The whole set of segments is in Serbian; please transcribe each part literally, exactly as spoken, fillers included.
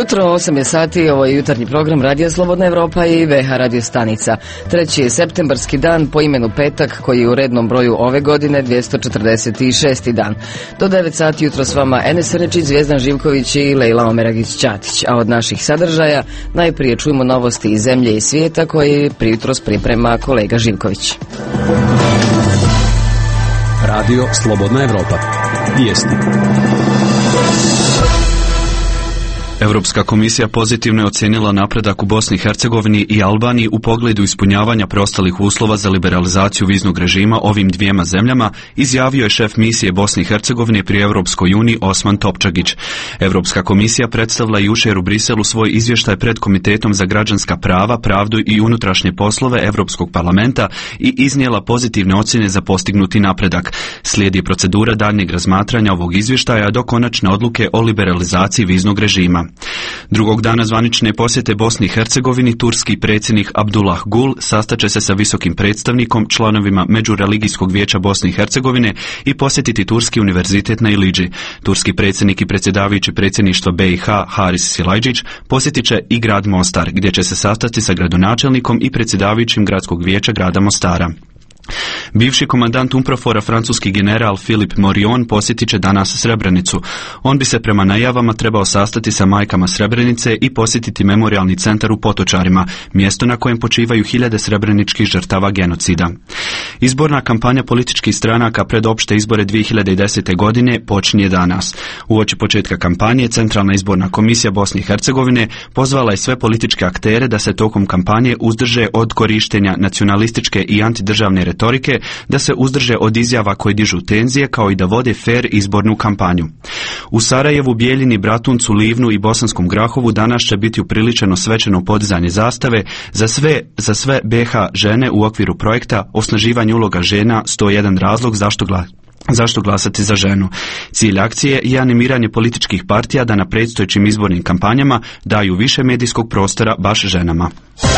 jutro, osam je sati, ovo je jutarnji program Radija Slobodna Evropa i V H radio stanica. Treći je septembarski dan po imenu petak, koji je u rednom broju ove godine dvjesto četrdeset šesti dan. Do devet sati jutro s vama Enes Rečić, Zvijezdan Živković i Lejla Omeragić-Ćatić. A od naših sadržaja najprije čujemo novosti iz zemlje i svijeta koje prijutros priprema kolega Živković. Radio Slobodna Evropa. Vijesti. Europska komisija pozitivno je ocijenila napredak u Bosni i Hercegovini i Albaniji u pogledu ispunjavanja preostalih uslova za liberalizaciju viznog režima ovim dvijema zemljama, izjavio je šef misije Bosne i Hercegovine pri Europskoj uniji Osman Topčagić. Europska komisija predstavila jučer u Briselu svoj izvještaj pred Komitetom za građanska prava, pravdu i unutrašnje poslove Europskog parlamenta i iznijela pozitivne ocjene za postignuti napredak. Slijedi procedura daljnjeg razmatranja ovog izvještaja do konačne odluke o liberalizaciji viznog režima. Drugog dana zvanične posjete Bosni i Hercegovini turski predsjednik Abdullah Gul sastaće se sa visokim predstavnikom, članovima Međureligijskog vijeća Bosne i Hercegovine i posjetiti Turski univerzitet na Ilidži. Turski predsjednik i predsjedavajući predsjedništva B i H Haris Silajdžić posjetit će i grad Mostar, gdje će se sastati sa gradonačelnikom i predsjedavajućim gradskog vijeća grada Mostara. Bivši komandant UNPROFOR-a, francuski general Philippe Morillon, posjetit će danas Srebrenicu. On bi se prema najavama trebao sastati sa majkama Srebrenice i posjetiti memorijalni centar u Potočarima, mjesto na kojem počivaju hiljade srebreničkih žrtava genocida. Izborna kampanja političkih stranaka pred opšte izbore dvije hiljade desete. godine počinje danas. Uoči početka kampanje, Centralna izborna komisija Bosne i Hercegovine pozvala je sve političke aktere da se tokom kampanje uzdrže od korištenja nacionalističke i antidržavne retorike, da se uzdrže od izjava koje dižu tenzije, kao i da vode fer izbornu kampanju. U Sarajevu, Bijeljini, Bratuncu, Livnu i Bosanskom Grahovu danas će biti upriličeno svečano podizanje zastave za sve, za sve B H žene u okviru projekta Osnaživanje uloga žena, sto jedan razlog zašto glas. Zašto glasati za ženu? Cilj akcije je animiranje političkih partija da na predstojećim izbornim kampanjama daju više medijskog prostora baš ženama.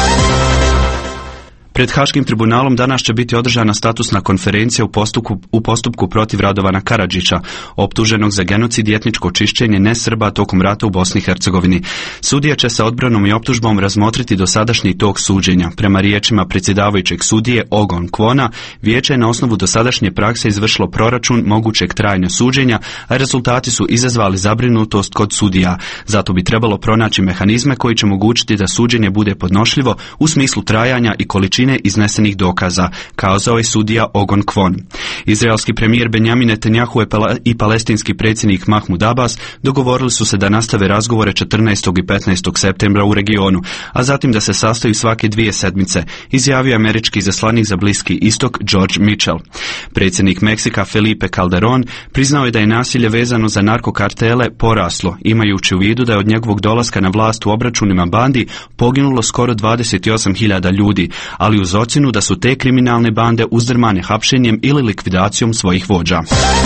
Pred Haškim tribunalom danas će biti održana statusna konferencija u postupku, u postupku protiv Radovana Karadžića, optuženog za genocid i etničko čišćenje nesrba tokom rata u Bosni i Hercegovini. Sudija će sa odbranom i optužbom razmotriti dosadašnji tok suđenja. Prema riječima predsjedavajućeg sudije Ogon Kvona, vijeće je na osnovu dosadašnje prakse izvršilo proračun mogućeg trajanja suđenja, a rezultati su izazvali zabrinutost kod sudija. Zato bi trebalo pronaći mehanizme koji će omogućiti da suđenje bude podnošljivo u smislu trajanja i količine iznesenih dokaza, kazao je sudija Ogon Kvon. Izraelski premijer Benjamin Netanjahu i palestinski predsjednik Mahmud Abbas dogovorili su se da nastave razgovore četrnaestog i petnaestog septembra u regionu, a zatim da se sastaju svake dvije sedmice, izjavio američki izaslanik za Bliski istok George Mitchell. Predsjednik Meksika Felipe Calderón priznao je da je nasilje vezano za narkokartele poraslo, imajući u vidu da je od njegovog dolaska na vlast u obračunima bandi poginulo skoro dvadeset osam hiljada ljudi, ali uz ocjenu da su te kriminalne bande uzdrmane hapšenjem ili likvidacijom svojih vođa.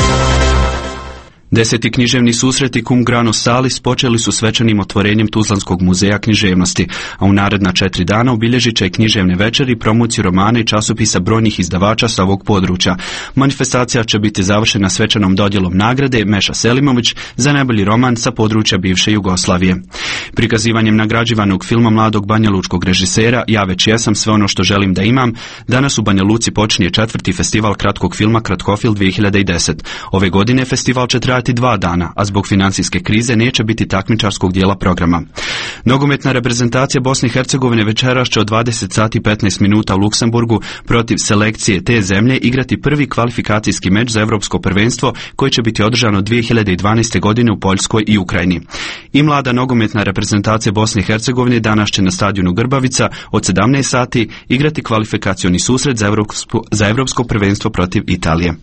Deseti književni susreti Cum Grano Salis počeli su svečanim otvorenjem Tuzlanskog muzeja književnosti, a u naredna četiri dana obilježit će književne večeri, promociju romana i časopisa brojnih izdavača sa ovog područja. Manifestacija će biti završena svečanom dodjelom nagrade Meša Selimović za najbolji roman sa područja bivše Jugoslavije. Prikazivanjem nagrađivanog filma mladog banjalučkog režisera Ja već jesam sve ono što želim da imam, danas u Banja Luci počinje četvrti festival kratkog filma Kratkofil dvije hiljade deset. Ove godine festival će trajati dva dana, a zbog financijske krize neće biti takmičarskog dijela programa. Nogometna reprezentacija Bosne i Hercegovine večeras će od dvadeset sati i petnaest minuta u Luksemburgu protiv selekcije te zemlje igrati prvi kvalifikacijski meč za Europsko prvenstvo koji će biti održano dvije hiljade dvanaeste. godine u Poljskoj i Ukrajini. I mlada nogometna reprezentacija Bosne i Hercegovine danas će na stadionu Grbavica od sedamnaest sati igrati kvalifikacioni susret za Europsko, za Europsko prvenstvo protiv Italije.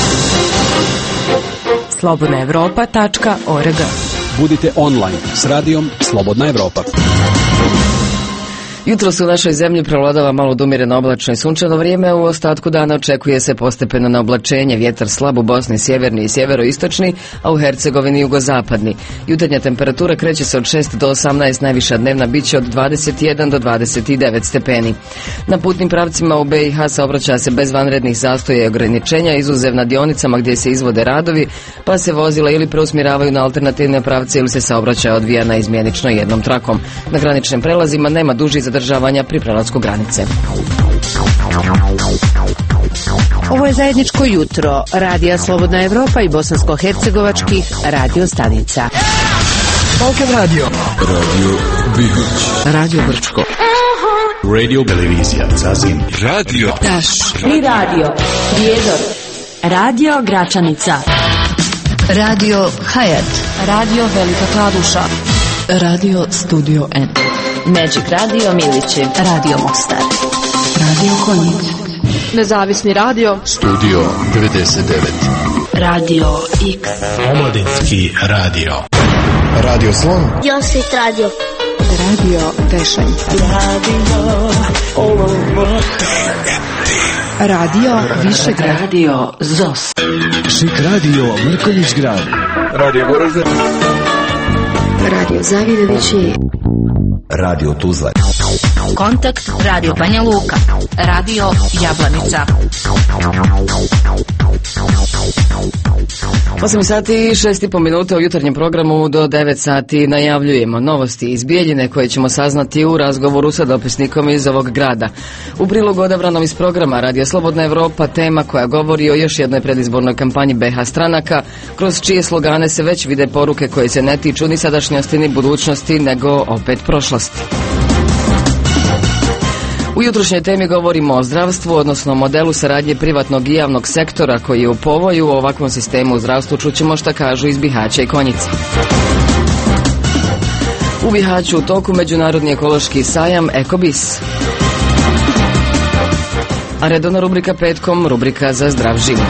slobodna evropa tačka org. Budite online s radijom Slobodna Evropa. Jutros u našoj zemlji prevladava malo odumjereno oblačno i sunčano vrijeme, u ostatku dana očekuje se postepeno na oblačenje, vjetar slab u Bosni sjeverni i sjeveroistočni, a u Hercegovini jugozapadni. Jutarnja temperatura kreće se od šest do osamnaest, najviša dnevna biće od dvadeset jedan do dvadeset devet stepeni. Na putnim pravcima u B i H saobraća se bez vanrednih zastoja i ograničenja, izuzev na dionicama gdje se izvode radovi, pa se vozila ili preusmjeravaju na alternativne pravce ili se saobraćaj odvija na izmjenično jednom trakom. Na graničnim prelazima nema dužih zadržavanja pri prelasku granice. Ovo je zajedničko jutro Radija Slobodna Evropa i bosansko-hercegovačkih radio stanica. Balkan radio. Radio Bihać. Radio Brčko. Radio Televizija Zazin. Radio Taš. I radio Prijedor. Radio Gračanica. Radio Hayat. Radio Velika Kladuša. Radio Studio N. Magic Radio Milići. Radio Mostar. Radio Konjic. Nezavisni radio. Studio devedeset devet. Radio X. Omladinski radio. Radio Slon. Josip Radio. Radio Tešanj. Radio Radio Višegrad. Radio Zos. Šik radio Mrkonjić grad. Radio Goražde. Radio Zavidovići. Radio Tuzla. Kontakt Radio Banja Luka. Radio Jablanica. osam sati i šest i pol minuta u jutarnjem programu do devet sati najavljujemo novosti iz Bijeljine koje ćemo saznati u razgovoru sa dopisnikom iz ovog grada. U prilogu odabranom iz programa Radija Slobodna Evropa tema koja govori o još jednoj predizbornoj kampanji B H stranaka, kroz čije slogane se već vide poruke koje se ne tiču ni sadašnjosti ni budućnosti, nego opet prošlosti. U jutrošnjoj temi govorimo o zdravstvu, odnosno modelu saradnje privatnog i javnog sektora koji je u povoju. U ovakvom sistemu u zdravstvu čućemo šta kažu iz Bihaća i Konjice. U Bihaću u toku međunarodni ekološki sajam Ekobis. A redovna rubrika petkom, rubrika za zdrav život.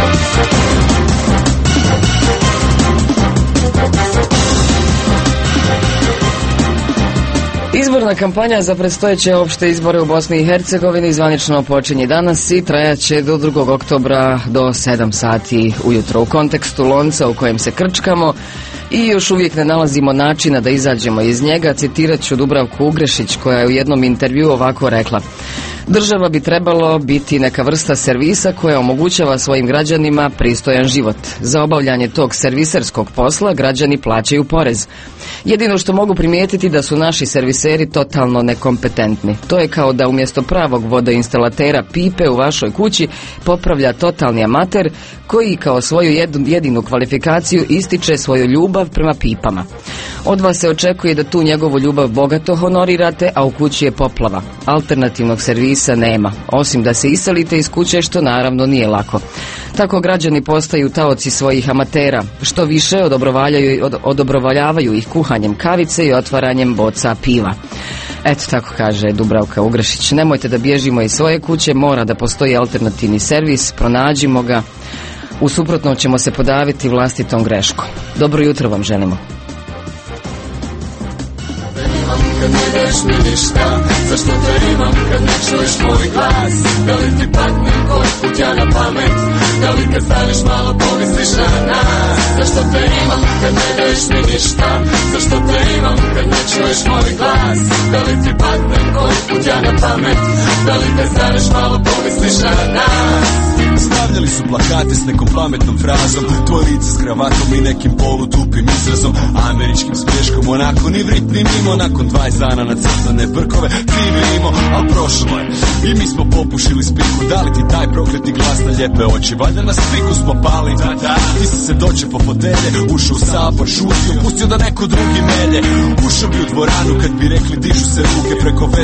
Izborna kampanja za predstojeće opšte izbore u Bosni i Hercegovini zvanično počinje danas i trajaće do drugog oktobra do sedam sati ujutro. U kontekstu lonca u kojem se krčkamo i još uvijek ne nalazimo načina da izađemo iz njega, citirat ću Dubravku Ugrešić koja je u jednom intervjuu ovako rekla: država bi trebalo biti neka vrsta servisa koja omogućava svojim građanima pristojan život. Za obavljanje tog serviserskog posla građani plaćaju porez. Jedino što mogu primijetiti da su naši serviseri totalno nekompetentni. To je kao da umjesto pravog vodoinstalatera pipe u vašoj kući popravlja totalni amater koji kao svoju jedinu kvalifikaciju ističe svoju ljubav prema pipama. Od vas se očekuje da tu njegovu ljubav bogato honorirate, a u kući je poplava. Alternativnog servisa nema, osim da se iselite iz kuće, što naravno nije lako. Tako građani postaju taoci svojih amatera, što više odobrovaljavaju, od, odobrovoljavaju ih kuhanjem kavice i otvaranjem boca piva. Eto, tako kaže Dubravka Ugrešić. Nemojte da bježimo iz svoje kuće, mora da postoji alternativni servis, pronađimo ga. U suprotnom ćemo se podaviti vlastitom greškom. Dobro jutro vam želimo. Kad ne daš mi ništa, zašto te imam kad ne čuješ moj glas? Da li ti padne koji put ja na pamet? Da li kad staneš malo pomisliš na nas? Zašto te imam kad ne daš mi ništa? Zašto te imam kad ne čuješ moj glas? Da li ti padne koji put ja na pamet? Da li kad staneš malo pomisliš na nas? Stavljali su plakate s nekom pametnom frazom, tvoje lice s kravatom i nekim polutupim izrazom, američkim smješkom, onako ni vrit ni mimo. Nakon dvadeset dana na crtane brkove živimo, al prošlo je i mi smo popušili spiku. Da li ti taj prokletni glas na lijepe oči? Valjda na spiku smo pali. Da, da. Ti si se doće po fotelje, ušao u sabor, šutio, pustio da neko drugi melje. Ušao bi u dvoranu kad bi rekli dižu se ruke preko veze u neki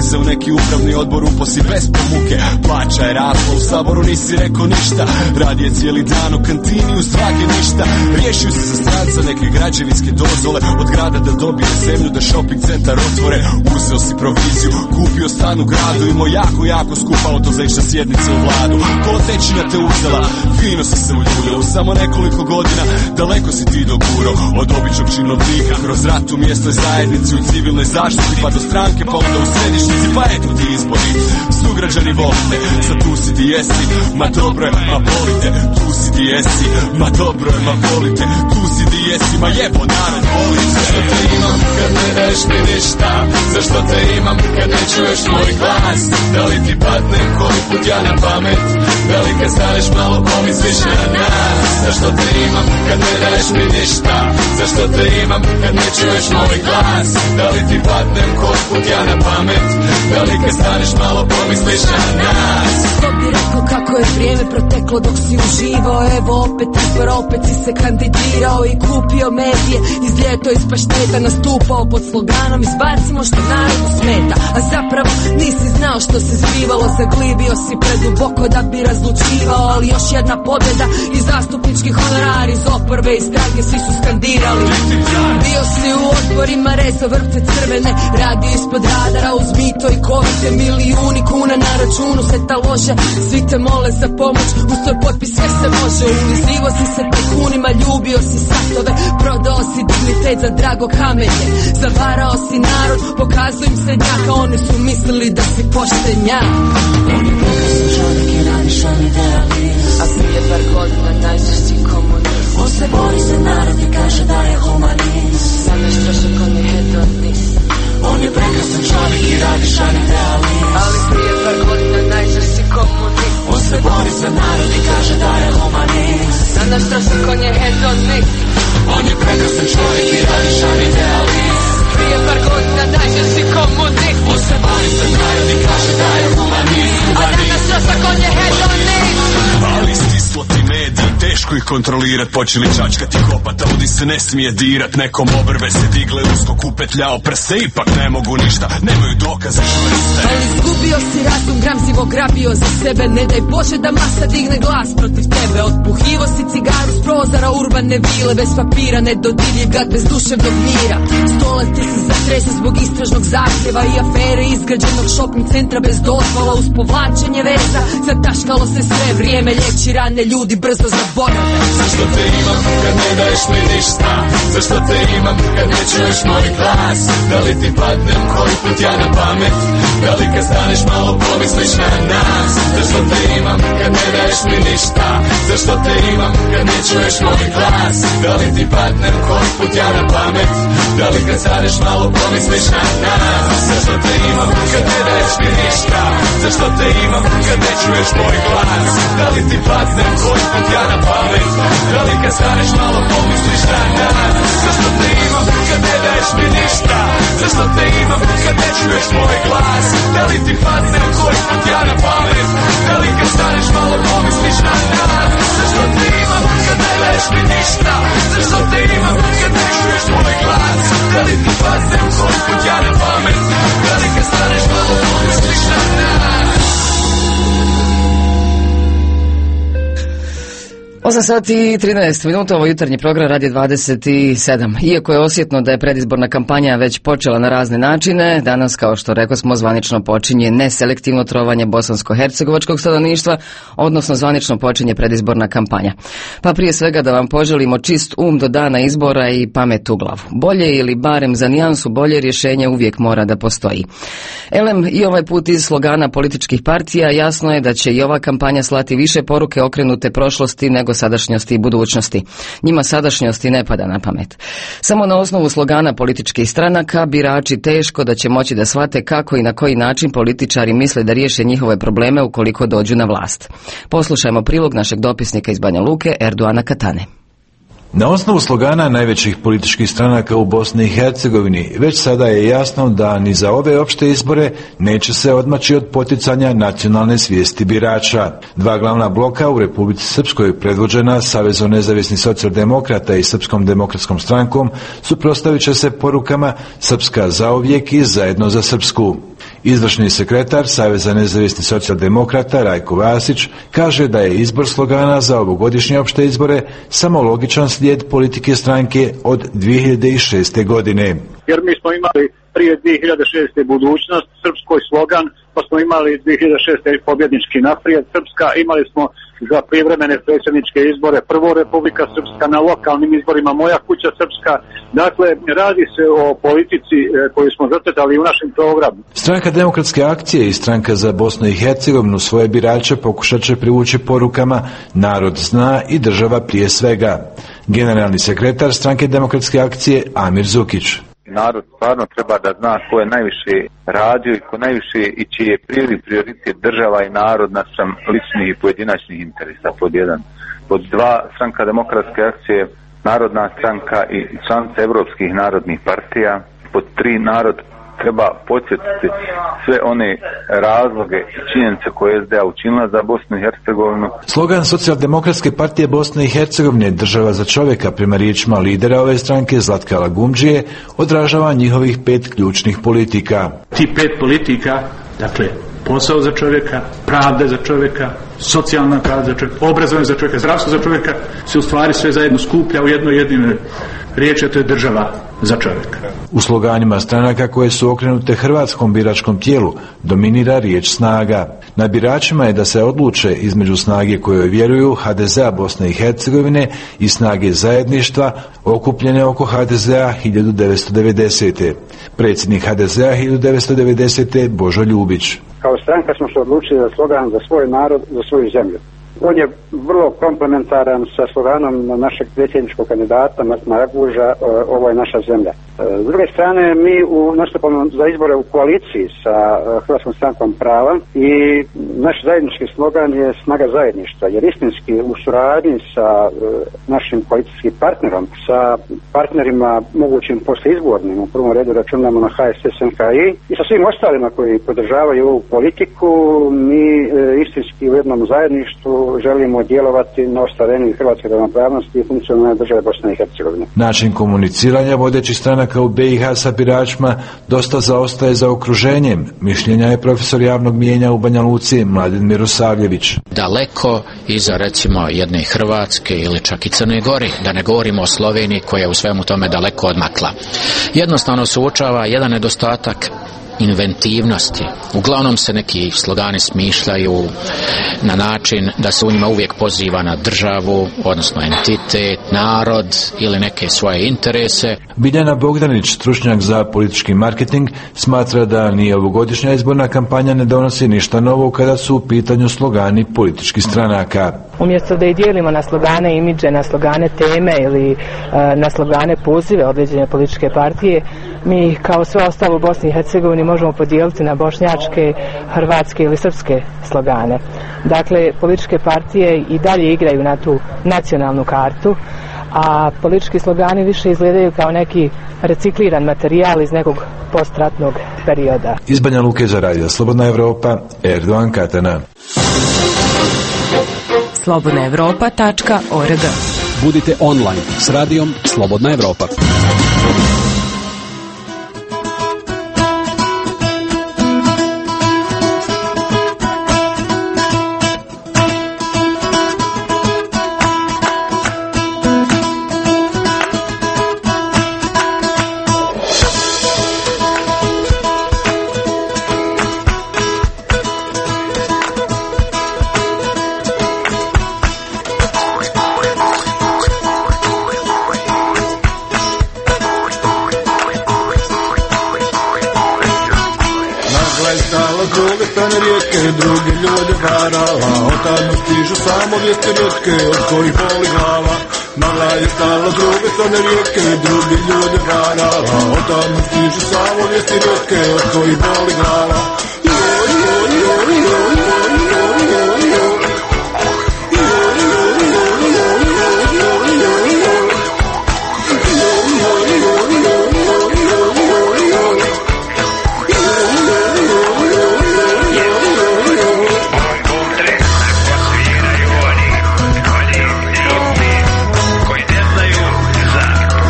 Svaki upravni odbor uposi bez pomuke. Plaća je rasla, u saboru nisi rekao ništa. Radi je cijeli dan u kantini, uz svake ništa. Riješio se za stranca neke građevinske dozvole, od grada da dobije zemlju, da shopping centar otvore. Uzeo si proviziju, kupio stan u gradu, imao jako, jako skupa auto za ići na sjednice u vladu. Kolotečina te uzela, fino si se uljulio. U samo nekoliko godina daleko si ti doguro. Od običnog činovnika kroz rat u mjesnoj zajednici, u civilnoj zaštiti pa do stranke, pa onda u središnici. Pa eto ti izbori, sugrađani volite, sad tu si di jesi, ma dobro je, ma volite. Tu si di jesi, ma dobro je, ma volite. Tu si di jesi, ma jebo narod volite. Zašto te imam kad ne daješ mi ništa? Zašto te imam kad ne čuješ moj glas? Da li ti padnem koji put ja na pamet? Da li kad staneš malo pomisliš na nas? Zašto te imam kad ne daješ mi ništa? Zašto te imam kad ne čuješ moj glas? Da li ti padnem koji put ja na pamet? Da li kad staneš malo pomisliš na nas? Ko bi rekao kako je vrijeme proteklo dok si uživao? Evo opet izbor, opet si se kandidirao i kupio medije. Iz ljeto iz pašteta nastupao pod sloganom izbacimo što narodu smeta. A zapravo nisi znao što se zbivalo, zaglibio si preduboko da bi razlučivao. Ali još jedna pobjeda i zastupnički honorar iz oporbe i stranke svi su skandirali. Bio si u odborima, rezo vrpce crvene, radio ispod radara uz mito i kovite. Milijuni kuna na računu se talože, svi te mole za pomoć, uz tvoj potpis sve se može. Ulizivo si se tajkunima, ljubio si satove, prodao si dignitet za drago kamenje. Zavarao si narod, pokazuj im srednjaka, oni su mislili da si poštenjak. On je prekrasan čovjek i radiš on idealist, a prije par godina najžešći komunist. On se bori za narod i kaže da je humanist. Sad naš trošak on je hedonist. On je prekrasan čovjek i radiš on idealist, ali prije par godina najžešći komunist. On se bori za narod i kaže da je humanist. Sad naš trošak on je hedonist. On je prekrasan čovjek i radiš on idealist, prije par godina najžešći komunist. On se bori za narod i kaže da je humanist. A danas trošak on je hedonist. Ali stislo ti mediji, teško ih kontrolirat. Počeli čačkati kopat, ovdje se ne smije dirat. Nekom obrve se digle, uskok upetljao prse, ipak ne mogu ništa, nemaju dokaze čvrste. Ali izgubio si razum, gramzivo grabio za sebe. Ne daj Bože da masa digne glas protiv tebe. Otpuhivo si cigaru s prozora urbane vile, bez papira, nedodirljiv gad bez duševnog mira. Stolac ti se zatrese zbog istražnog zahtjeva i afere izgrađenog shopping centra bez dozvola. Uz povlačenje veza zataškalo se sve, vrijeme lječi rane, ljudi brzo zaborave. Zašto te imam kad ne daješ mi ništa? Zašto te imam kad ne čuješ moj glas? Da li ti padnem koji put ja na pamet? Da li kad staneš malo pomisliš na nas? Zašto te imam kad ne daješ mi ništa? Zašto te imam kad ne čuješ moj glas? Da li ti padnem koji put ja na pamet? Da li kad staneš malo pomisliš na nas? Zašto te imam kad ne daješ mi ništa? Zašto te imam kad ne čuješ moj glas? Da li ti padnem koji put ja na pamet? Da li kad staneš malo pomisliš na nas? Zašto te imam kad ne daješ mi ništa? Zašto te imam kad ne čuješ moj glas? Da li ti padnem koji put ja na pamet? Da li kad staneš malo pomisliš na nas? Zašto te imam kad ne daješ mi ništa? Zašto te imam kad ne čuješ moj glas? Da li ti padnem koji put ja na pamet? Da li kad staneš malo pomisliš na nas? osam sati i trinaest minuta, ovo jutarnji program Radio dvadeset sedam. Iako je osjetno da je predizborna kampanja već počela na razne načine, danas, kao što rekao smo, zvanično počinje neselektivno trovanje bosansko-hercegovačkog stanovništva, odnosno zvanično počinje predizborna kampanja. Pa prije svega da vam poželimo čist um do dana izbora i pamet u glavu. Bolje ili barem za nijansu bolje rješenje uvijek mora da postoji. Elem, i ovaj put iz slogana političkih partija jasno je da će i ova kampanja slati više poruke okrenute prošlosti nego sadašnjosti i budućnosti. Njima sadašnjosti ne pada na pamet. Samo na osnovu slogana političkih stranaka birači teško da će moći da shvate kako i na koji način političari misle da riješe njihove probleme ukoliko dođu na vlast. Poslušajmo prilog našeg dopisnika iz Banja Luke, Erduana Katane. Na osnovu slogana najvećih političkih stranaka u Bosni i Hercegovini već sada je jasno da ni za ove opšte izbore neće se odmaći od poticanja nacionalne svijesti birača. Dva glavna bloka u Republici Srpskoj, predvođena Savezom nezavisnih socijaldemokrata i Srpskom demokratskom strankom, suprotstavit će se porukama Srpska zauvijek i Zajedno za Srpsku. Izvršni sekretar Saveza nezavisnih socijaldemokrata Rajko Vasić kaže da je izbor slogana za ovogodišnje opšte izbore samo logičan slijed politike stranke od dvije hiljade šeste. godine. Jer mi smo imali prije dvije hiljade šeste. budućnost, srpskoj slogan, pa smo imali dvije hiljade šeste. pobjednički naprijed Srpska, imali smo za privremene predsjedničke izbore prvo Republika Srpska, na lokalnim izborima Moja kuća Srpska. Dakle, radi se o politici koju smo zacrtali u našem programu. Stranka Demokratske akcije i Stranka za Bosnu i Hercegovinu svoje birače pokušat će privući porukama narod zna i država prije svega. Generalni sekretar Stranke Demokratske akcije Amir Zukić. Narod stvarno treba da zna ko je najviše radio i ko najviše i čiji je prvi prioritet država i narod naspram ličnih i pojedinačnih interesa, pod jedan. Pod dva, Stranka Demokratske akcije, Narodna stranka i članica Evropskih narodnih partija. Pod tri, narod treba podsjetiti sve one razloge i činjenice koje je S D A učinila za Bosnu i Hercegovinu. Slogan Socijaldemokratske partije Bosne i Hercegovine Država za čovjeka prema riječima lidera ove stranke Zlatka Lagumdžije odražava njihovih pet ključnih politika. Ti pet politika, dakle posao za čovjeka, pravda za čovjeka, socijalna pravda za čovjeka, obrazovanje za čovjeka, zdravstvo za čovjeka, se u stvari sve zajedno skuplja u jednoj jedinoj riječi, a to je država za čovjeka. U sloganima stranaka koje su okrenute hrvatskom biračkom tijelu dominira riječ snaga. Na biračima je da se odluče između snage kojoj vjeruju H D Z A Bosne i Hercegovine i snage zajedništva okupljene oko H D Z A hiljadu devetsto devedesete. Predsjednik H D Z A hiljadu devetsto devedesete. Božo Ljubić. Kao stranka smo se odlučili za slogan za svoj narod, za svoju zemlju. On je vrlo komplementaran sa sloganom našeg predsjedničkog kandidata Martina Raguža, ovo je naša zemlja. S druge strane, mi u nastupamo za izbore u koaliciji sa Hrvatskom strankom prava i naš zajednički slogan je snaga zajedništva, jer istinski u suradnji sa našim koalicijskim partnerom, sa partnerima mogućim posleizbornim, u prvom redu računamo na H S S N K I i sa svim ostalima koji podržavaju ovu politiku, mi istinski u jednom zajedništvu želimo djelovati na ostvarenju hrvatske ravnopravnosti i funkcionalne države Bosne i Hercegovine. Način komuniciranja vodećih stranaka u B i H sa biračima dosta zaostaje za okruženjem. Mišljenja je profesor javnog mijenja u Banja Luci Mladen Mirosavljević. Daleko iza recimo jedne Hrvatske ili čak i Crne Gori, da ne govorimo o Sloveniji koja je u svemu tome daleko odmakla. Jednostavno se uočava jedan nedostatak inventivnosti. Uglavnom se neki slogani smišljaju na način da se u njima uvijek poziva na državu, odnosno entitet, narod ili neke svoje interese. Biljana Bogdanić, stručnjak za politički marketing, smatra da ni ovogodišnja izborna kampanja ne donosi ništa novo kada su u pitanju slogani političkih stranaka. Umjesto da i dijelimo na slogane imidže, na slogane teme ili uh, na slogane pozive određene političke partije, mi kao sve ostalo u Bosni i Hercegovini možemo podijeliti na bošnjačke, hrvatske ili srpske slogane. Dakle, političke partije i dalje igraju na tu nacionalnu kartu, a politički slogani više izgledaju kao neki recikliran materijal iz nekog postratnog perioda. Iz Banja Luke za Radio Slobodna Evropa, Erdogan Katana. slobodna evropa tačka org. Budite online s radijom Slobodna Evropa. Drugi ljude varala, otadno stižu samo vijesti rijetke od kojih boli glava. Magla je stala s druge strane rijeke, drugi ljude varala, otadno stižu samo vijesti rijetke od kojih boli glava.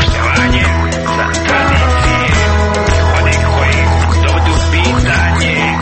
Pitanje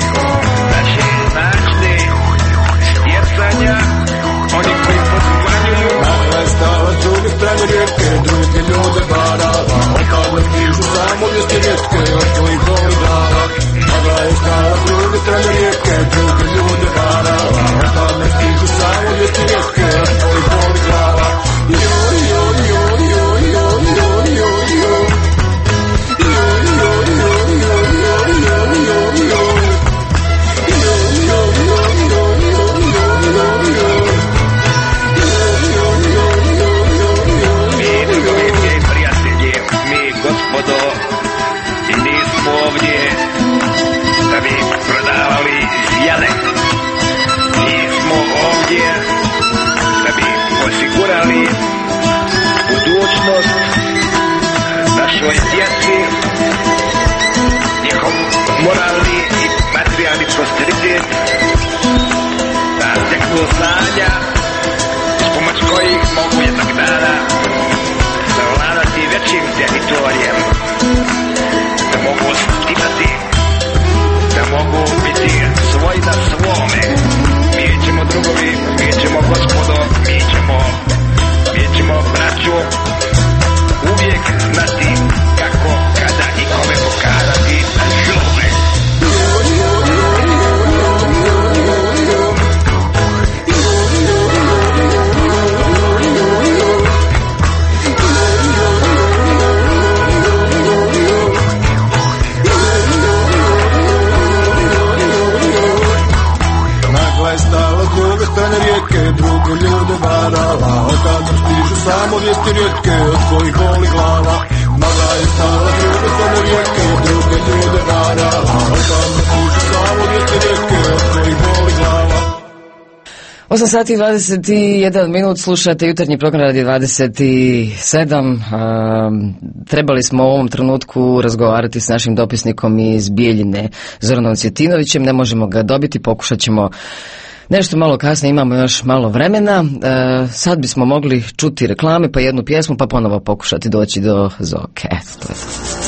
druge ljude varala. Otadom stižu samo vijesti rijetke od kojih boli glava. Mada je stala druge samo rijeke, druge ljude varala. Otadom stižu samo vijesti rijetke od kojih boli glava. osam sati i dvadeset jedan minut, slušate jutarnji program Radio dvadeset sedam. Um, trebali smo u ovom trenutku razgovarati s našim dopisnikom iz Bijeljine, Zoranom Cvjetinovićem. Ne možemo ga dobiti, pokušat ćemo nešto malo kasnije, imamo još malo vremena. Uh, sad bismo mogli čuti reklame, pa jednu pjesmu, pa ponovo pokušati doći do Zoke. Eto, to je.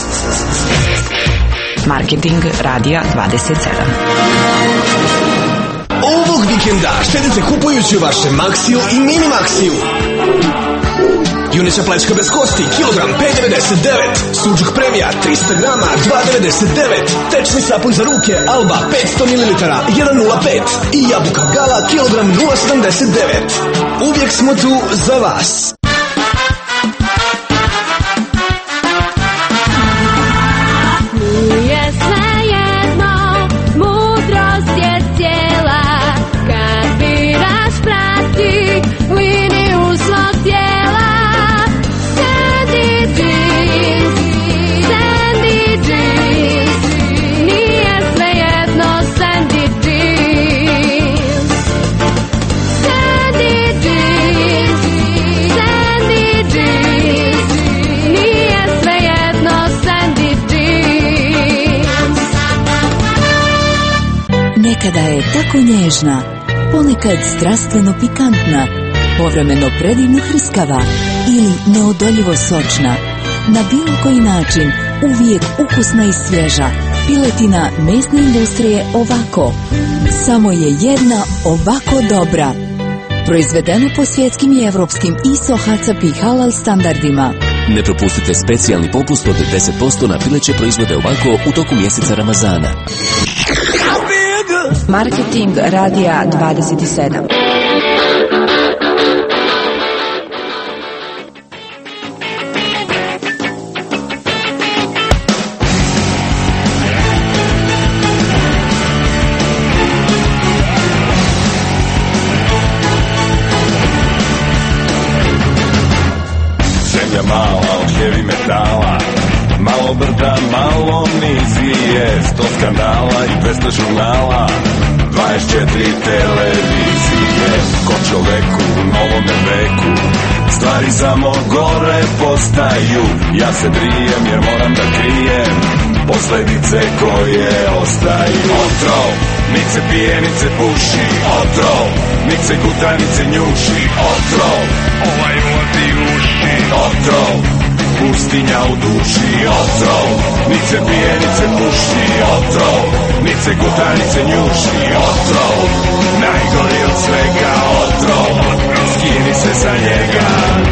Marketing Radija dvadeset sedam. Ovog vikenda štedite kupujući u vašem Maxiju i Mini Maxiju. Juneća plečka bez kosti, kilogram pet devedeset devet. Suđuk premija tristo grama dva devedeset devet. Tečni sapun za ruke Alba petsto mililitara jedan nula pet. I jabuka Gala kilogram nula sedamdeset devet. Uvijek smo tu za vas. Nije svejedno, mudrost je cijela. Kad biraš prati liniju svog tijela. Sandy jeans, Sandy jeans. Nije svejedno, Sandy jeans. Sandy jeans, Sandy jeans. Nije svejedno, Sandy jeans. Nekada je tako nježna, ponekad strastveno pikantna, povremeno predivno hrskava ili neodoljivo sočna. Na bilo koji način uvijek ukusna i svježa. Piletina mesne industrije Ovako. Samo je jedna ovako dobra. Proizvedeno po svjetskim i evropskim I S O, H A C C P i Halal standardima. Ne propustite specijalni popust od deset posto na pileće proizvode Ovako u toku mjeseca Ramazana. Marketing Radija dvadeset sedam. Zemlja mala od heavy metala, malo brda, malo nizije, sto skandala i dvesta žurnala, dvadeset četiri televizije. Ko čoveku u novome veku, stvari samo gore postaju. Ja se drijem jer moram da krijem posljedice koje ostaju. Otrov, nic se pije, nic se puši. Otrov, nic se guta, nic se njuši. Otrov, ovaj ulazi u uši. Otrov, pustinja u duši. Otrov, nic se pije, nic se puši. Otrov, nic se guta, nic se njuši. Otrov, najgori od svega. Otrov, skini se sa njega.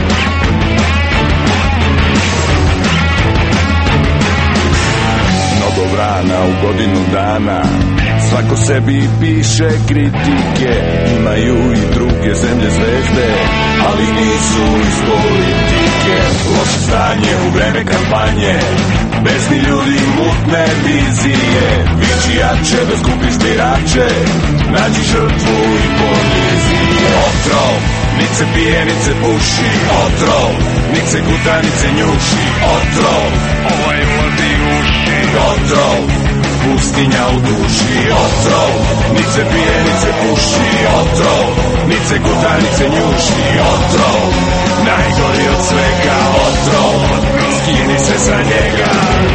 Mnogo vrana u godinu dana, svako sebi piše kritike. Imaju i druge zemlje zvezde, ali nisu iz politike. Loše stanje u vreme kampanje, besni ljudi, mutne vizije. Viči jače da skupiš birače, nađi žrtvu i ponizi. Otrov, nic se pije, nic se puši. Otrov, nic se guta, nic se njuši. Otrov, ovaj ulazi u uši. Otrov, pustinja u duši. Otrov, nic se pije, nic se puši. Otrov, nic se guta, nic se njuši. Otrov, najgori od svega. Otrov, skini se sa njega.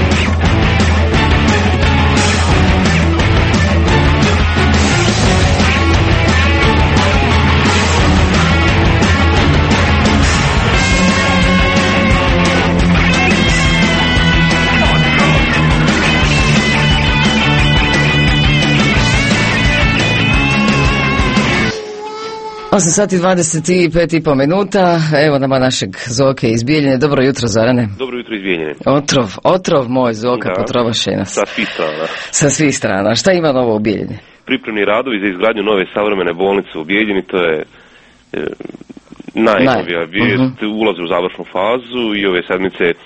osam sati dvadeset pet i pol minuta, evo nama našeg Zoke iz Bijeljine. Dobro jutro, Zorane. Dobro jutro iz Bijeljine. Otrov, otrov moj Zoka, potrovaše nas. Sa svih strana. Sa svih strana. Šta ima novo u Bijeljini? Pripremni radovi za izgradnju nove savremene bolnice u Bijeljini, to je e, najnovija vijest, uh-huh. ulazi u završnu fazu i ove sedmice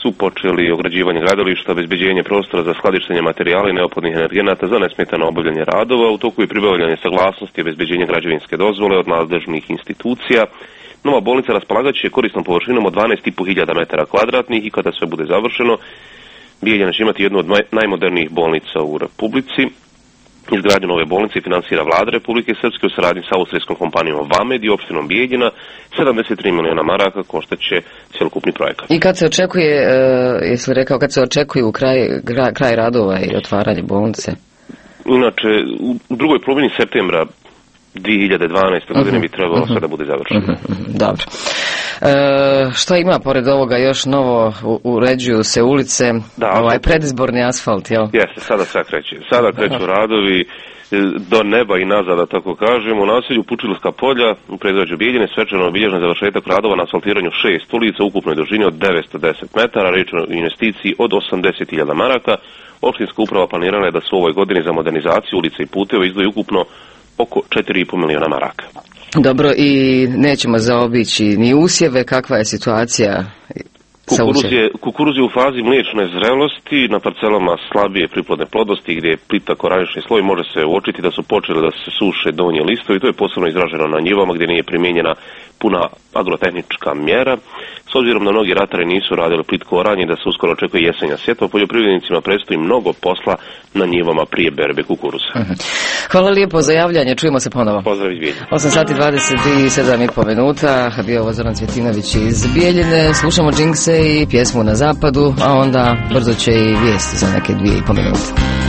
su počeli ograđivanje gradilišta, obezbeđenje prostora za skladištenje materijala i neophodnih energenata za nesmetano obavljanje radova. U toku je pribavljanje saglasnosti i obezbeđenje građevinske dozvole od nadležnih institucija. Nova bolnica raspolagat će korisnom površinom od dvanaest i po hiljada metara kvadratnih i kada sve bude završeno, Bijeljina će imati jednu od najmodernijih bolnica u Republici. Izgradnju nove bolnice finansira vlada Republike Srpske u saradnji sa austrijskom kompanijom Vamed i opštinom Bijeljina. sedamdeset tri miliona maraka koštaće cjelokupni projekat. I kad se očekuje, uh, jesi li rekao, kad se očekuju kraj, kraj, kraj radova i otvaranje bolnice? Inače, u drugoj polovini septembra dvije hiljade dvanaeste. godine uh-huh. bi trebalo uh-huh. sve da bude završeno. Uh-huh. Dobro. E, šta ima pored ovoga još novo? U, uređuju se ulice, da, ovaj predizborni asfalt, jel? Jeste, sada sve kreće. Sada kreću radovi do neba i nazad, da tako kažemo. U naselju Pučilska polja u predgrađu Bijeljine svečano obilježen završetak radova na asfaltiranju šest ulica u ukupnoj dužini od devetsto deset metara, reč o investiciji od osamdeset hiljada maraka. Opštinska uprava planirala je da se u ovoj godini za modernizaciju ulica i puteva izdvoji ukupno oko četiri i po miliona maraka. Dobro, i nećemo zaobići ni usjeve, kakva je situacija sa kukuruz je, kukuruz je u fazi mliječne zrelosti, na parcelama slabije priplodne plodosti gdje je plitak oranični sloj, može se uočiti da su počeli da se suše donje listovi, to je posebno izraženo na njivama gdje nije primijenjena puna agrotehnička mjera. S obzirom da mnogi ratari nisu radili plitko oranje, da se uskoro očekuje jesenja sjetva, poljoprivrednicima predstoji mnogo posla na njivama prije berbe kukuruza. Uh-huh. Hvala lijepo za javljanje, čujemo se ponovo. Pozdrav iz Bijeljine. osam sati dvadeset sedam i pol minuta, bio ovo Zoran Cvjetinović iz Bijeljine, slušamo džinkse i pjesmu Na zapadu, a onda brzo će i vijesti za neke dvije i pol minute.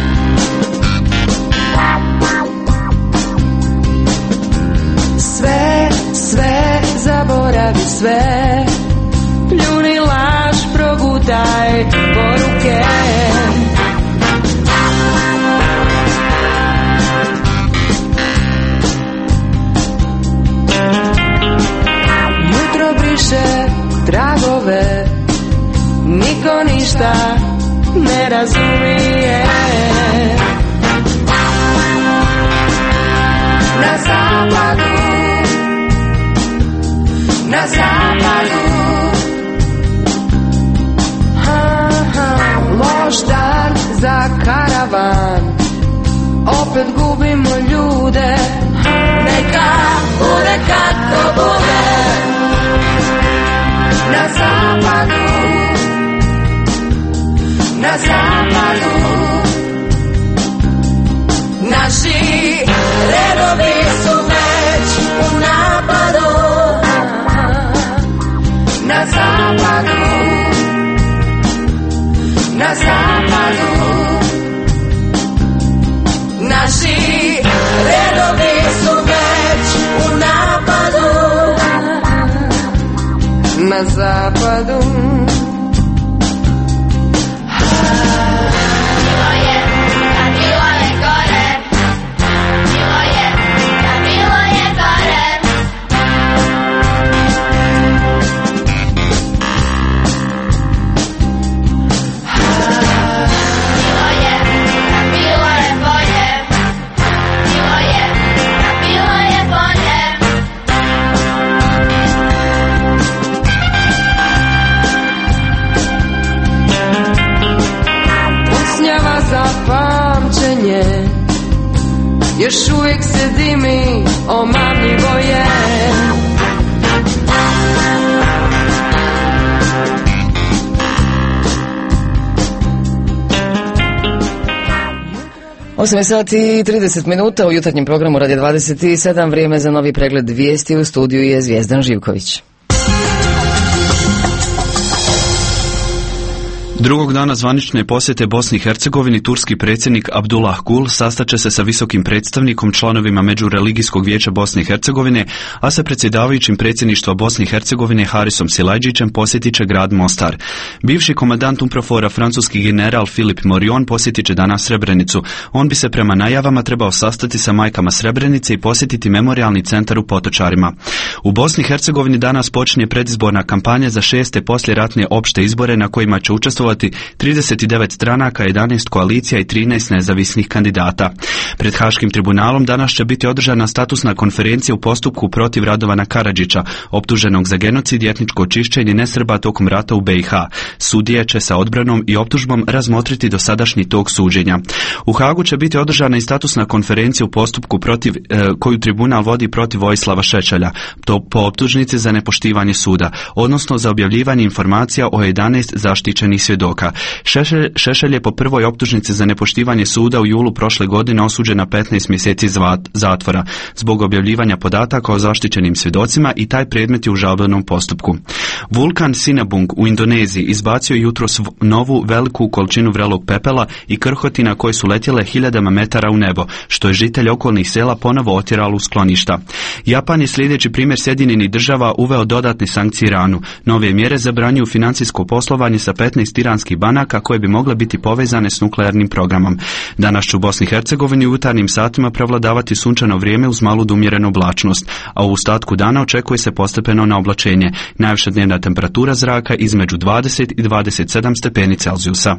Sve, sve, zaboravi sve, pljuni laž, progutaj poruke. Jutro briše tragove, niko ništa ne razumije. Na zapadu, na zapadu, ha, ha, loš dan za karavan, opet gubimo ljude, neka bude kako bude. Na zapadu, na zapadu, naši redovi su već u napadu. Na zapadu, na zapadu, naši redovi su već u napadu. Na zapadu. Još uvijek se dimi, omamljivo je. osam sati i trideset minuta u jutarnjem programu Radio dvadeset sedam, vrijeme za novi pregled vijesti. U studiju je Zvijezdan Živković. Drugog dana zvanične posjete Bosni i Hercegovini turski predsjednik Abdullah Gul sastaće se sa visokim predstavnikom, članovima Međureligijskog vijeća Bosne i Hercegovine, a sa predsjedavajućim predsjedništva Bosne i Hercegovine Harisom Silajđićem posjetit će grad Mostar. Bivši komandant UNPROFOR-a francuski general Filip Morion posjetit će danas Srebrenicu. On bi se prema najavama trebao sastati sa majkama Srebrenice i posjetiti memorijalni centar u Potočarima. U Bosni i Hercegovini danas počinje predizborna kampanja za šeste poslijeratne opšte izbore na kojima će učestvovati glasovati trideset devet stranaka, jedanaest koalicija i trinaest nezavisnih kandidata. Pred Haškim tribunalom danas će biti održana statusna konferencija u postupku protiv Radovana Karadžića, optuženog za genocid i etničko čišćenje nesrba tokom rata u B i H. Sudije će sa odbranom i optužbom razmotriti dosadašnji tok suđenja. U Hagu će biti održana i statusna konferencija u postupku protiv, e, koju tribunal vodi protiv Vojislava Šešelja, to po optužnici za nepoštivanje suda, odnosno za objavljivanje informacija o jedanaest zaštićenih svjedoka. Šešelj, Šešelj je po prvoj optužnici za nepoštivanje suda u julu prošle godine osuđen na petnaest mjeseci zatvora zbog objavljivanja podataka o zaštićenim svjedocima i taj predmet je u žalbenom postupku. Vulkan Sinabung u Indoneziji izbacio jutros novu veliku količinu vrelog pepela i krhotina koje su letjele hiljadama metara u nebo, što je žitelj okolnih sela ponovo otjeralo u skloništa. Japan je sljedeći primjer Sjedinjenih država uveo dodatne sankcije Iranu. Nove mjere zabranjuju financijsko poslovanje sa petnaest iranskih banaka koje bi mogle biti povezane s nuklearnim programom. Danas će u Bosni i Hercegovini u jutarnjim satima prevladavati sunčano vrijeme uz malu do umjerenu oblačnost, a u ostatku dana očekuje se postepeno na oblačenje. Najviša dnevna temperatura zraka između dvadeset i dvadeset sedam stepeni Celzijusa.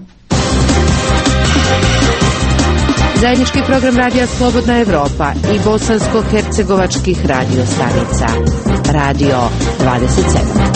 Zajednički program Radija Slobodna Evropa i bosansko-hercegovačkih radio stanica. Radio dvadeset sedam.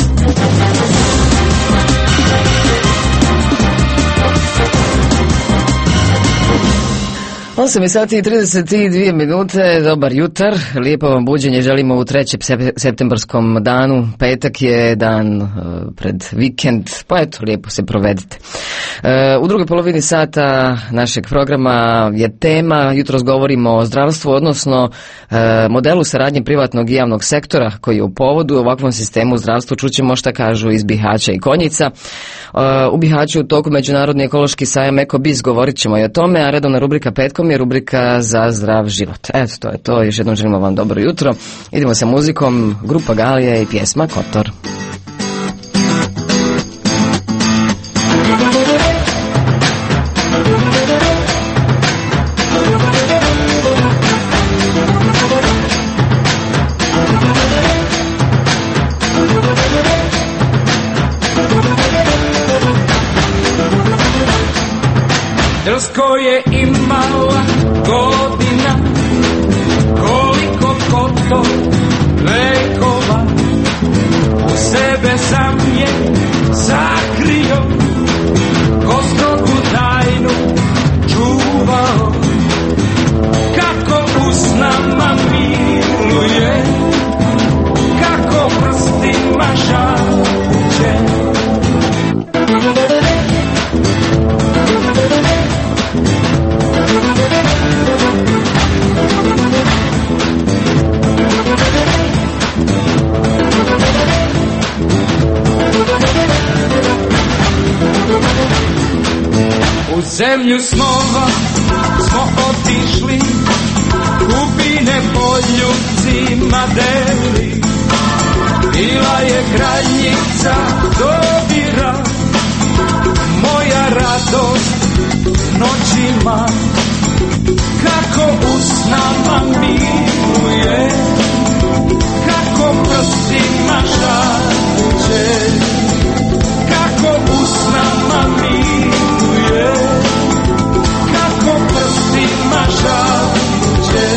osam sati i trideset dvije minute, dobar jutar, lijepo vam buđenje želimo u trećem septembarskom danu, petak je dan uh, pred vikend, pa eto, lijepo se provedite. Uh, u drugoj polovini sata našeg programa je tema, jutros govorimo o zdravstvu, odnosno uh, modelu saradnje privatnog i javnog sektora koji je u povodu. U ovakvom sistemu u zdravstvu čućemo šta kažu iz Bihaća i Konjica. Uh, u Bihaću u toku Međunarodni ekološki sajam EkoBiz govorit ćemo i o tome, a redovna rubrika petkom je rubrika za zdrav život. Eto, to je to. Još jednom želimo vam dobro jutro. Idemo sa muzikom, grupa Galija i pjesma Kotor. Drsko je imala godina, koliko koto vekova, u sebe sam je zakrio, ko strogu tajnu čuvao, kako usnama miluje, kako prstima šapuće. U zemlju snova smo otišli, kupine poljubcima deli, bila je kraljica dodira, moja radost noćima, kako usnama miluje, kako prstima šapuće, kako usnama miluje, kako prstima šapuće.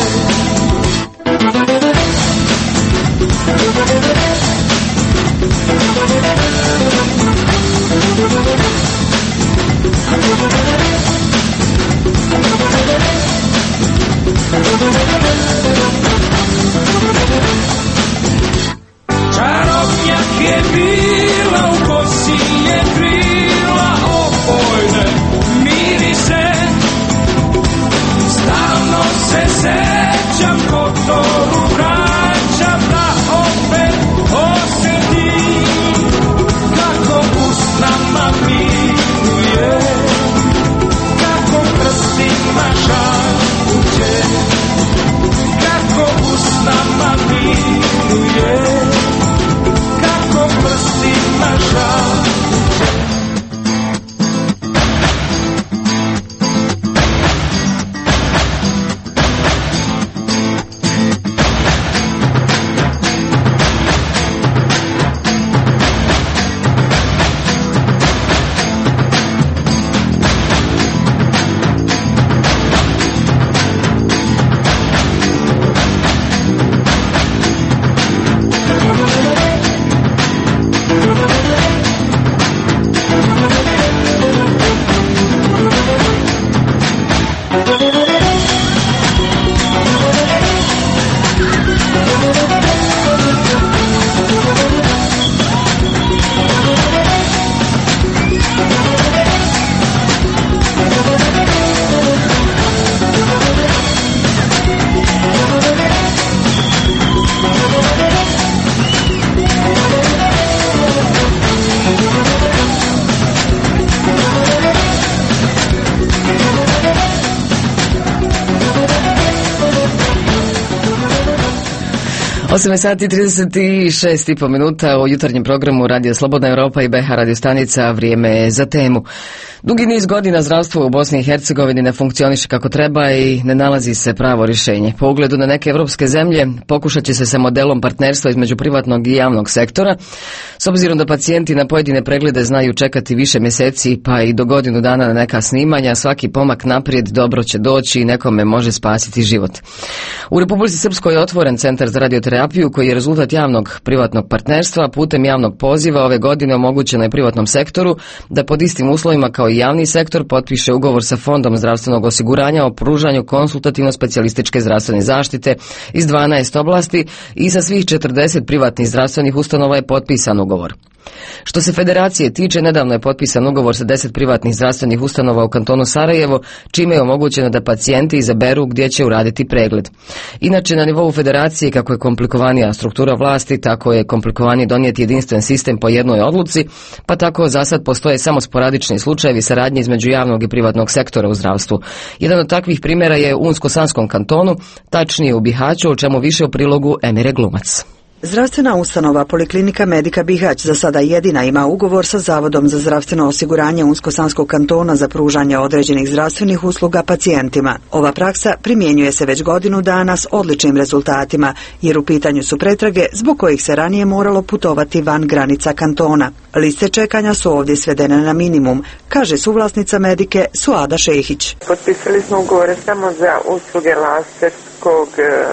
osam sati i trideset šest i po minuta u jutarnjem programu Radio Slobodna Evropa i B H radio stanica. Vrijeme je za temu. Dugi niz godina zdravstvo u Bosni i Hercegovini ne funkcioniše kako treba i ne nalazi se pravo rješenje. Po ugledu na neke evropske zemlje pokušat će se sa modelom partnerstva između privatnog i javnog sektora. S obzirom da pacijenti na pojedine preglede znaju čekati više mjeseci pa i do godinu dana na neka snimanja, svaki pomak naprijed dobro će doći i nekome može spasiti život. U Republici Srpskoj je otvoren centar za radioterapiju koji je rezultat javnog privatnog partnerstva. Putem javnog poziva ove godine omogućeno je privatnom sektoru da pod istim uslovima kao i javni sektor potpiše ugovor sa Fondom zdravstvenog osiguranja o pružanju konsultativno-specijalističke zdravstvene zaštite iz dvanaest oblasti i sa svih četrdeset privatnih zdravstvenih ustanova je potpisan ugovor. Što se federacije tiče, nedavno je potpisan ugovor sa deset privatnih zdravstvenih ustanova u kantonu Sarajevo, čime je omogućeno da pacijenti izaberu gdje će uraditi pregled. Inače, na nivou federacije, kako je komplikovanija struktura vlasti, tako je komplikovanije donijeti jedinstven sistem po jednoj odluci, pa tako za sad postoje samo sporadični slučajevi saradnje između javnog i privatnog sektora u zdravstvu. Jedan od takvih primjera je u Unsko-Sanskom kantonu, tačnije u Bihaću, o čemu više u prilogu Emire Glumac. Zdravstvena ustanova Poliklinika Medika Bihać za sada jedina ima ugovor sa Zavodom za zdravstveno osiguranje Unsko-Sanskog kantona za pružanje određenih zdravstvenih usluga pacijentima. Ova praksa primjenjuje se već godinu dana s odličnim rezultatima, jer u pitanju su pretrage zbog kojih se ranije moralo putovati van granica kantona. Liste čekanja su ovdje svedene na minimum, kaže suvlasnica Medike Suada Šehić. Potpisali smo ugovore samo za usluge laserskog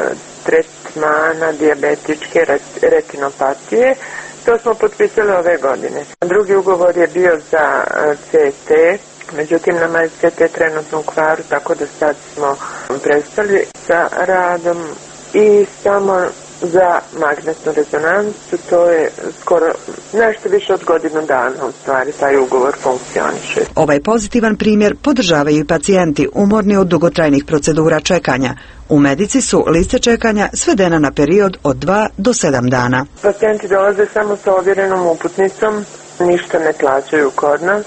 tretmana dijabetičke retinopatije. To smo potpisali ove godine. Drugi ugovor je bio za C T, međutim nama je C T trenutno u kvaru, tako da sad smo prestali sa radom i samo za magnetnu rezonancu, to je skoro nešto više od godinu dana u stvari taj ugovor funkcioniše. Ovaj pozitivan primjer podržavaju i pacijenti umorni od dugotrajnih procedura čekanja. U medici su liste čekanja svedena na period od dva do sedam dana. Pacijenti dolaze samo sa ovjerenom uputnicom, ništa ne plaćaju kod nas,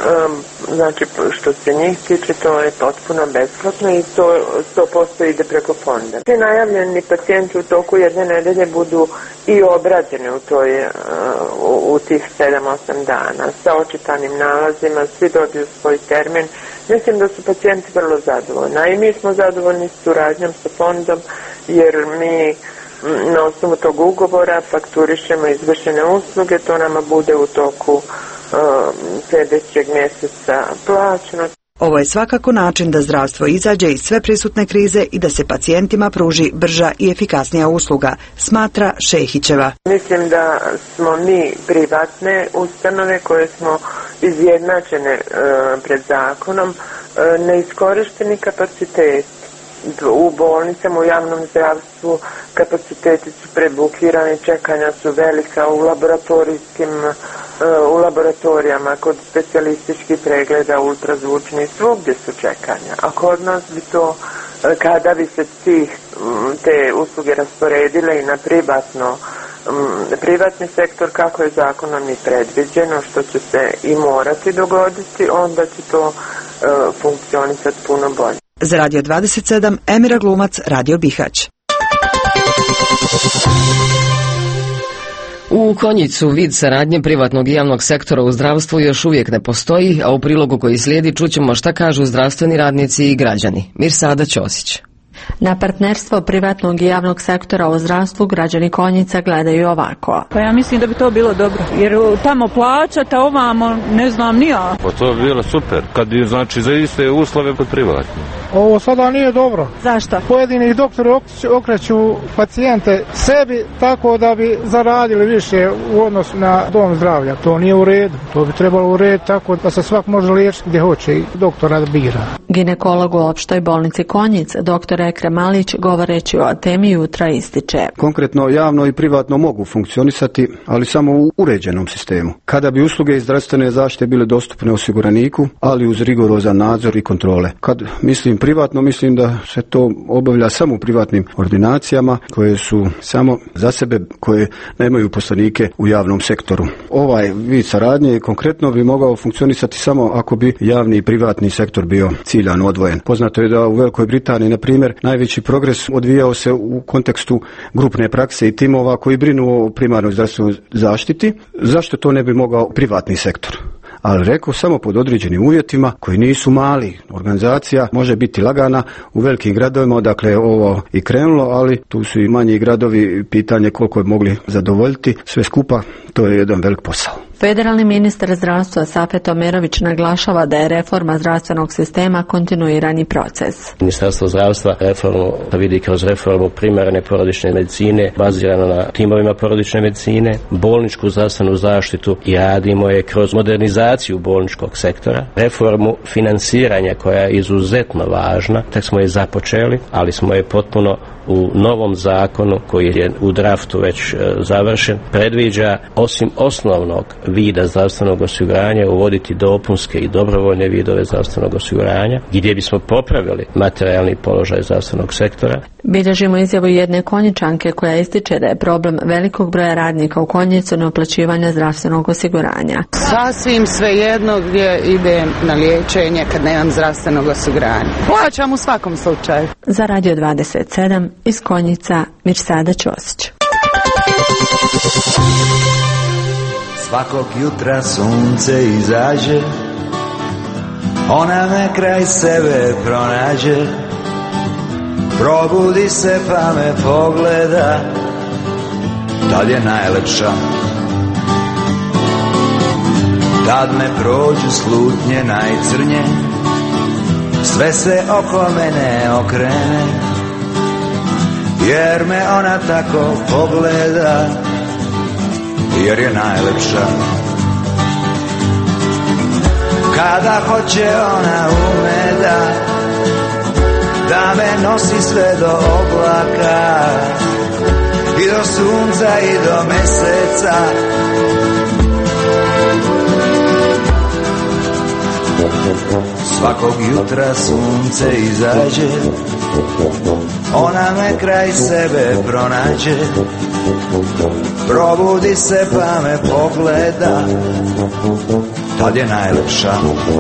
znači što se njih tiče to je potpuno besplatno i to sto posto ide preko fonda. Svi najavljeni pacijenti u toku jedne nedelje budu i obrađeni u, toj, u, u tih sedam osam dana sa očitanim nalazima, svi dobiju svoj termin. Mislim da su pacijenti vrlo zadovoljni, a i mi smo zadovoljni s suradnjom sa fondom jer mi na osnovu tog ugovora fakturišemo izvršene usluge, to nama bude u toku uh, sljedećeg mjeseca plaćeno. Ovo je svakako način da zdravstvo izađe iz sve prisutne krize i da se pacijentima pruži brža i efikasnija usluga, smatra Šehićeva. Mislim da smo mi privatne ustanove koje smo izjednačene uh, pred zakonom, uh, neiskorišteni kapacitet. U bolnicama, u javnom zdravstvu kapaciteti su prebukirani, čekanja su velika u laboratorijskim u laboratorijama, kod specijalističkih pregleda, ultrazvučni, svugdje su čekanja. A kod nas bi to, kada bi se tih, te usluge rasporedile i na privatno, privatni sektor, kako je zakonom i predviđeno, što će se i morati dogoditi, onda će to uh, funkcionisati puno bolje. Za Radio dvadeset sedam, Emira Glumac, Radio Bihać. U Konjicu vid saradnje privatnog i javnog sektora u zdravstvu još uvijek ne postoji, a u prilogu koji slijedi čućemo šta kažu zdravstveni radnici i građani. Mirsada Ćosić. Na partnerstvo privatnog i javnog sektora u zdravstvu građani Konjica gledaju ovako. Pa ja mislim da bi to bilo dobro, jer tamo plaćate, ovamo ne znam ni ja. Pa to bi bilo super, kad bi znači za iste uslove pod privatnim. Ovo sada nije dobro. Zašto? Pojedini doktori okreću pacijente sebi tako da bi zaradili više u odnosu na dom zdravlja. To nije u redu. To bi trebalo u redu tako da se svak može liječiti gdje hoće i doktora da bira. Ginekolog u opštoj bolnici Konjic, doktor Ekrem Malić, govoreći o temi jutra, ističe. Konkretno javno i privatno mogu funkcionisati, ali samo u uređenom sistemu. Kada bi usluge iz zdravstvene zaštite bile dostupne osiguraniku, ali uz rigorozan nadzor i kontrole. Kad mislim privatno, mislim da se to obavlja samo u privatnim ordinacijama koje su samo za sebe, koje nemaju poslanike u javnom sektoru. Ovaj vid saradnje konkretno bi mogao funkcionisati samo ako bi javni i privatni sektor bio ciljano odvojen. Poznato je da u Velikoj Britaniji, na primjer, najveći progres odvijao se u kontekstu grupne prakse i timova koji brinu o primarnoj zdravstvenoj zaštiti. Zašto to ne bi mogao privatni sektor? Ali rekao samo pod određenim uvjetima koji nisu mali. Organizacija može biti lagana u velikim gradovima, odakle je ovo i krenulo, ali tu su i manji gradovi, pitanje koliko je mogli zadovoljiti. Sve skupa, to je jedan velik posao. Federalni ministar zdravstva Safet Omerović naglašava da je reforma zdravstvenog sistema kontinuirani proces. Ministarstvo zdravstva reformu vidi kroz reformu primarne porodične medicine bazirano na timovima porodične medicine, bolničku zdravstvenu zaštitu i radimo je kroz modernizaciju bolničkog sektora, reformu finansiranja koja je izuzetno važna, tek smo je započeli, ali smo je potpuno u novom zakonu koji je u draftu već e, završen, predviđa osim osnovnog vida zdravstvenog osiguranja uvoditi dopunske i dobrovoljne vidove zdravstvenog osiguranja gdje bismo popravili materijalni položaj zdravstvenog sektora. Bilježimo izjavu jedne Konjičanke koja ističe da je problem velikog broja radnika u Konjicu neuplaćivanja zdravstvenog osiguranja. Sasvim svejedno gdje idem na liječenje kad nemam zdravstvenog osiguranja. Plaćam u svakom slučaju. Za Radio dvadeset sedam iz Konjica Mirsada Ćosić. Svakog jutra sunce izađe, ona me kraj sebe pronađe, probudi se pa me pogleda, tad je najlepša. Tad me prođu slutnje najcrnje, sve se oko mene okrene, jer me ona tako pogleda, jer je najlepša. Kada hoće ona ume da da me nosi sve do oblaka i do sunca i do meseca. Svakog jutra sunce izađe, ona me kraj sebe pronađe, probudi se pa me pogleda, tad je najlepša.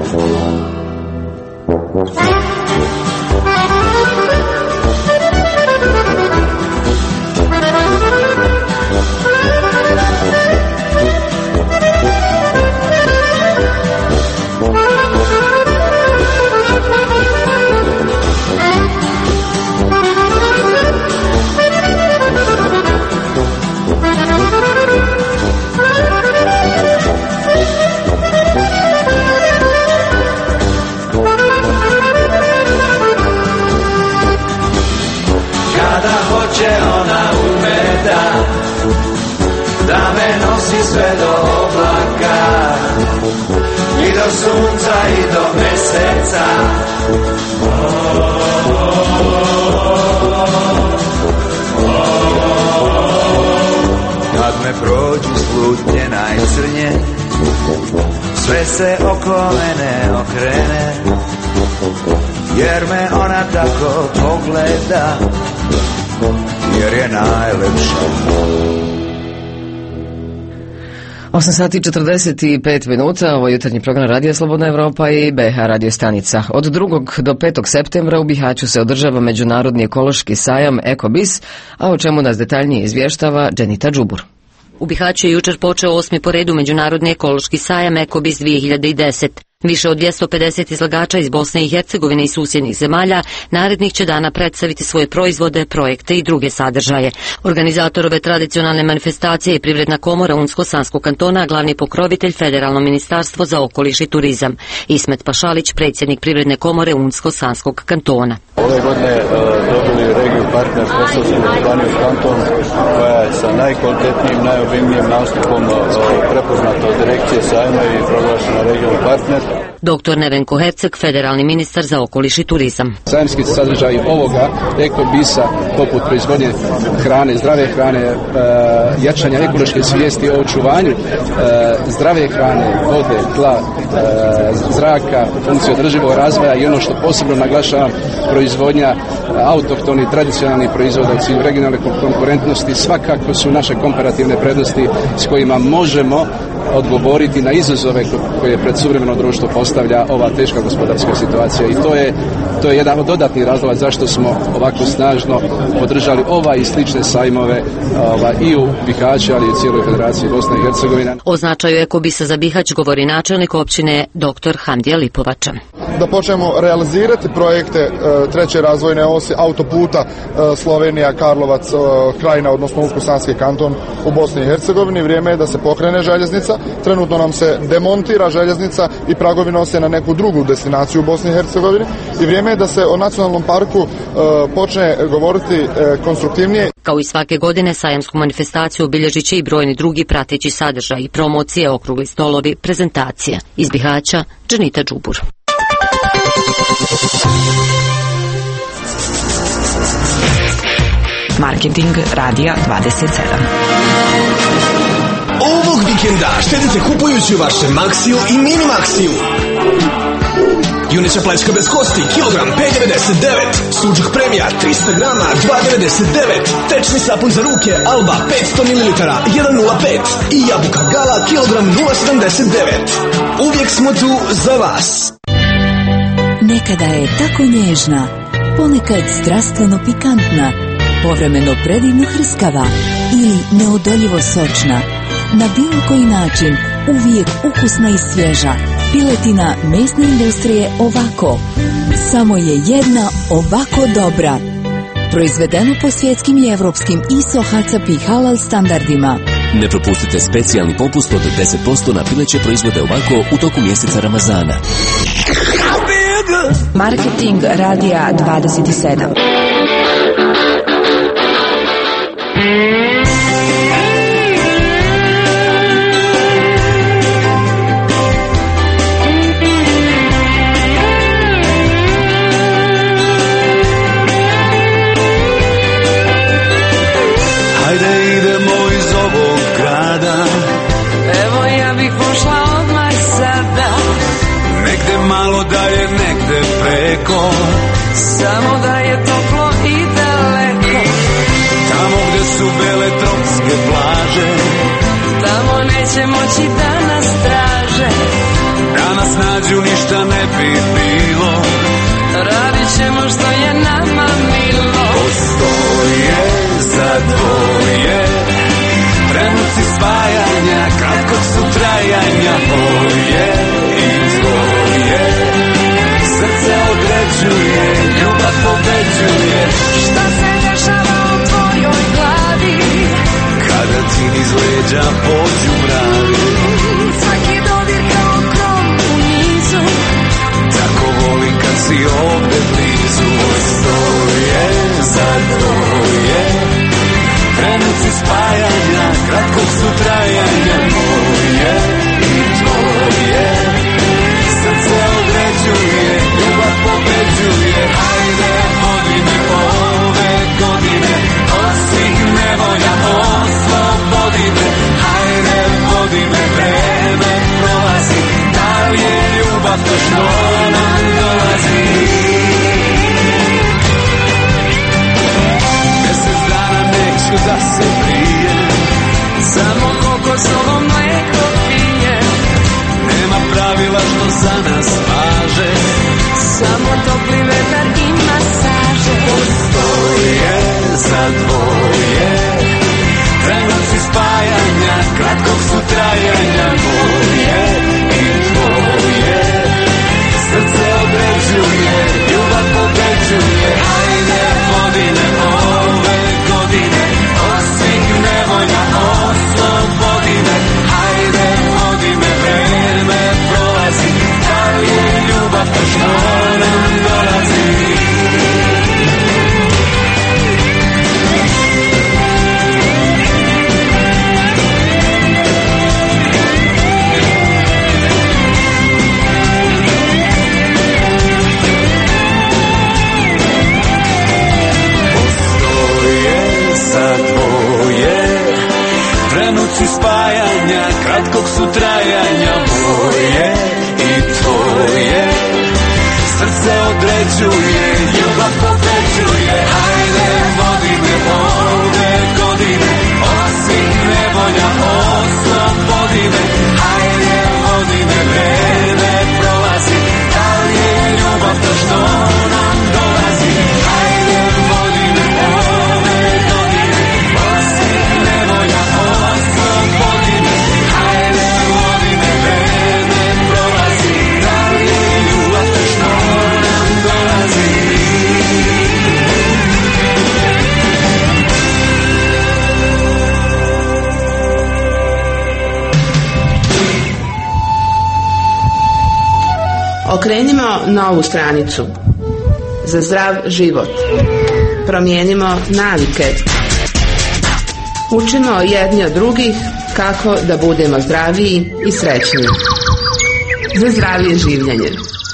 Da me nosi sve do oblaka i do sunca i do meseca. Kad me prođu slutnje najcrnje, sve se oko mene okrene, jer me ona tako pogleda, jer je najlepša. osam sati i četrdeset pet minuta, ovo je jutarnji program Radija Slobodna Evropa i B H radio stanica. Od drugog do petog septembra u Bihaću se održava Međunarodni ekološki sajam EkoBis, a o čemu nas detaljnije izvještava Dženita Džubur. U Bihaću je jučer počeo osmi po redu Međunarodni ekološki sajam EkoBis dvije hiljade deset. Više od dvjesto pedeset izlagača iz Bosne i Hercegovine i susjednih zemalja narednih će dana predstaviti svoje proizvode, projekte i druge sadržaje. Organizator ove tradicionalne manifestacije je Privredna komora Unsko-Sanskog kantona, glavni pokrovitelj Federalno ministarstvo za okoliš i turizam. Ismet Pašalić, predsjednik Privredne komore Unsko-Sanskog kantona. Ove godine uh, dobili regiju partner Kosovsku županiju kanton, koja je sa najkvalitetnijim, najobimnijim nastupom uh, prepoznata od direkcije sajma i proglašena regionalni partner. Doktor Nevenko Herceg, federalni ministar za okoliš i turizam. Sajamski sadržaj ovoga ekobisa, poput proizvodnje hrane, zdrave hrane, e, jačanja ekološke svijesti o očuvanju e, zdrave hrane, vode, tla, e, zraka, funkciju održivog razvoja i ono što posebno naglašavam, proizvodnja autohtonih, tradicionalnih proizvoda u cilju regionalne konkurentnosti, svakako su naše komparativne prednosti s kojima možemo odgovoriti na izazove koje pred suvremeno društvo postavlja ova teška gospodarska situacija i to je, to je jedan od dodatnih razloga zašto smo ovako snažno podržali ova i slične sajmove ova, i u Bihaću, ali i u cijeloj Federaciji Bosne i Hercegovine. O značaju ekobisa za Bihać govori načelnik općine doktor Hamdija Lipovača. Da počnemo realizirati projekte e, treće razvojne osi autoputa e, Slovenija, Karlovac, e, Krajina, odnosno Unsko-Sanski kanton u Bosni i Hercegovini. Vrijeme je da se pokrene željeznica. Trenutno nam se demontira željeznica i pragovi nose na neku drugu destinaciju u Bosni i Hercegovini. I vrijeme je da se o nacionalnom parku e, počne govoriti e, konstruktivnije. Kao i svake godine, sajamsku manifestaciju obilježit će i brojni drugi prateći sadržaj i promocije, okrugli stolovi, prezentacije. Iz Bihaća, Dženita Đubur. Marketing Radija dvadeset sedam. Ovog vikenda štedite kupujući u vašem Maxiju i Mini Maxiju. Juneća plečka bez kosti, kilogram pet devedeset devet. Suđuk premija, trista grama, dva devedeset devet. Tečni sapun za ruke, Alba, petsto mililitara, jedan nula pet. I jabuka Gala, kilogram nula sedamdeset devet. Uvijek smo tu za vas. Nekada je tako nježna, ponekad strastveno pikantna, povremeno predivno hrskava ili neodoljivo sočna. Na bilo koji način, uvijek ukusna i svježa. Piletina mesne industrije Ovako. Samo je jedna ovako dobra. Proizvedeno po svjetskim i evropskim I S O, H A C C P i Halal standardima. Ne propustite specijalni popust od deset posto na pileće proizvode Ovako u toku mjeseca Ramazana. Marketing Radija dvadeset sedam. Hajde idemo iz ovog grada, evo ja bih pošla odmah sada, negde malo dalje, negde preko, samo da je toplo i daleko. Tamo gde su bele tropske plaže, tamo neće moći da nas traže, da nas nađu ništa ne bi bilo, radit ćemo što je nama milo. Postoje za dvoje trenuci spajanja, kratkog su trajanja, boje i zvoje. Srce određuje, ljubav pobeđuje. Šta se dešava u tvojoj glavi kada ti niz leđa pođu mravi? Svaki dodir kao grom u nizu, tako volim kad si ovde blizu. Postoje za dvoje trenuci spajanja, kratkog su trajanja, moje i tvoje. Srce određuje, ljubav pobeđuje. Hajde, vodi me ove godine, od svih nevolja oslobodi me. Hajde, vodi me, vreme prolazi, da li je ljubav to što nam dolazi? Mesec dana neću da se prijem, samo koliko s tobom su trajanja moje i tvoje. Srce određuje, ljubav pobeđuje. Hajde, vodi me ove godine, osim nevolja, oslobodi me. Hajde, vodi me, vreme prolazi, da li je ljubav to što nam dolazi? Hajde, vodi me ove godine, osim nevolja, oslobodi me. Hajde, vodi me, vreme prolazi, da li je ljubav to što nam dolazi? Okrenimo novu stranicu. Za zdrav život. Promijenimo navike. Učimo jedni od drugih kako da budemo zdraviji i srećniji. Za zdravije življenje.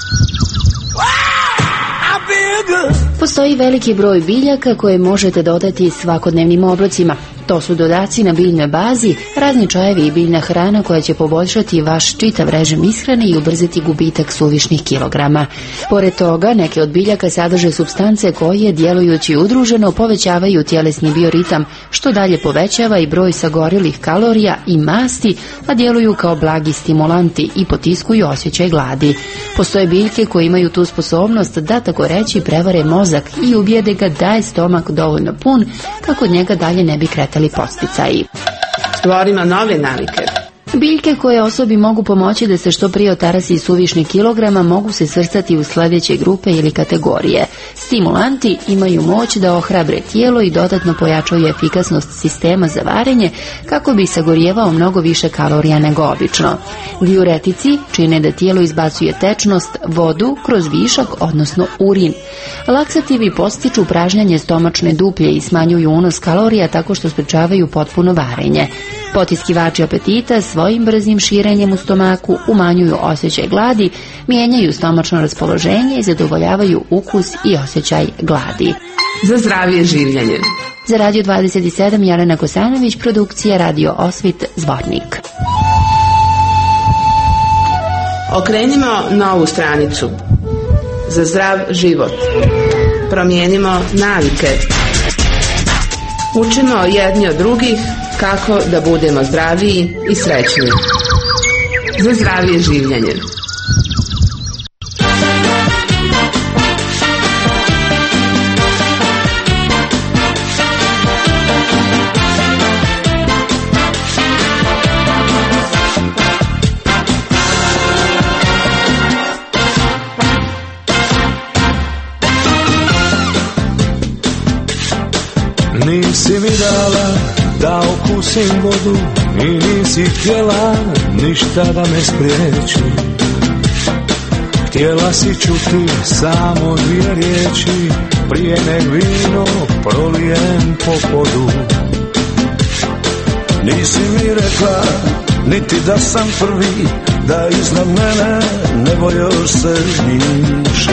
Postoji veliki broj biljaka koje možete dodati svakodnevnim obrocima. To su dodaci na biljnoj bazi, razni čajevi i biljna hrana koja će poboljšati vaš čitav režim ishrane i ubrzati gubitak suvišnih kilograma. Pored toga, neke od biljaka sadrže supstance koje, djelujući udruženo, povećavaju tjelesni bioritam, što dalje povećava i broj sagorilih kalorija i masti, a djeluju kao blagi stimulanti i potiskuju osjećaj gladi. Postoje biljke koje imaju tu sposobnost da, tako reći, prevare mozak i ubijede ga da je stomak dovoljno pun kako od njega dalje ne bi kretali posticaji. Stvorimo nove navike. Biljke koje osobi mogu pomoći da se što prije otarasi suvišnih kilograma mogu se svrstati u sljedeće grupe ili kategorije. Stimulanti imaju moć da ohrabre tijelo i dodatno pojačaju efikasnost sistema za varenje kako bi sagorijevao mnogo više kalorija nego obično. Diuretici čine da tijelo izbacuje tečnost, vodu kroz višak, odnosno urin. Laksativi podstiču pražnjanje stomačne duplje i smanjuju unos kalorija tako što sprečavaju potpuno varenje. Potiskivači apetita svojim brzim širenjem u stomaku umanjuju osjećaj gladi, mijenjaju stomačno raspoloženje i zadovoljavaju ukus i osjećaj gladi. Za zdravije življenje. Za Radio dvadeset sedam Jelena Kosanović, produkcija Radio Osvit, Zvornik. Okrenimo novu stranicu. Za zdrav život. Promijenimo navike. Učimo jedni od drugih kako da budemo zdraviji i srećniji. Za zdravije življenje. Nisi mi dala da okusim vodu i nisi htjela ništa da me spriječi. Htjela si čuti samo dvije riječi prije nek vino prolijem po podu. Nisi mi rekla niti da sam prvi, da iznad mene nebo još se miše.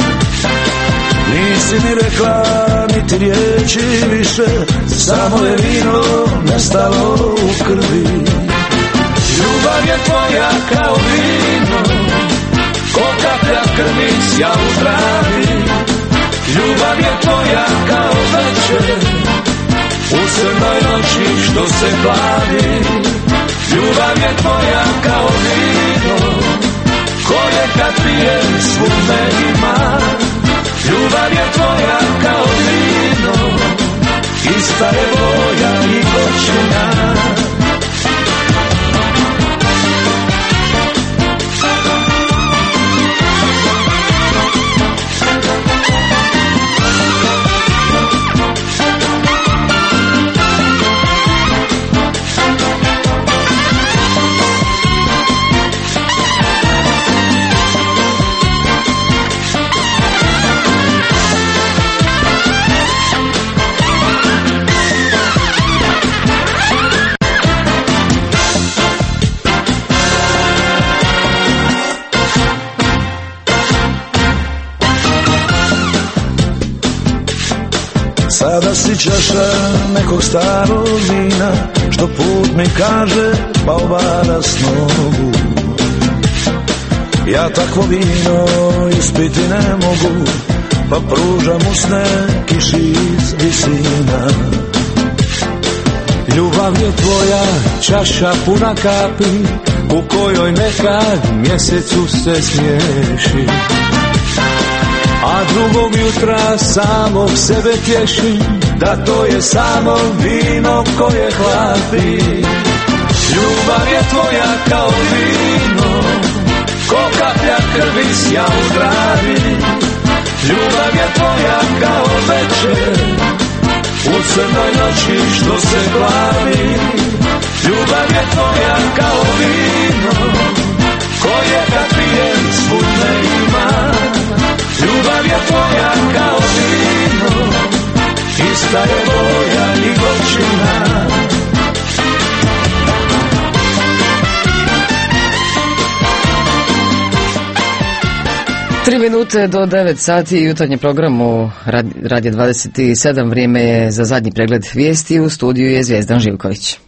Nisi mi rekla niti riječi više, samo je vino nestalo u krvi. Ljubav je tvoja kao vino, ko kaplja krvi sja u travi. Ljubav je tvoja kao večer, u crnoj noći što se plavi. Ljubav je tvoja kao vino, koje kad pije svuda ima. Ljubav je tvoja kao vino, ista je boja i gorčina. da si čaša nekog starog vina, što put mi kaže pa obara s nogu. Ja takvo vino ispiti ne mogu, pa pružam usne kiši iz visina. Ljubav je tvoja čaša puna kapi, u kojoj nekad mjesecu se smiješi, a drugog jutra samog sebe tješi, da to je samo vino koje hlapi. Ljubav je tvoja kao vino, ko kaplja krvi sja u travi. Ljubav je tvoja kao večer u crnoj noći što se glavi. Ljubav je tvoja kao vino koje kad pijem svud ne ima. Ljubav je tvoja kao vino, ista je boja i gorčina. Tri minute do devet sati, jutarnji program u Radio dvadeset sedam, vrijeme je za zadnji pregled vijesti. U studiju je Zvijezdan Živković.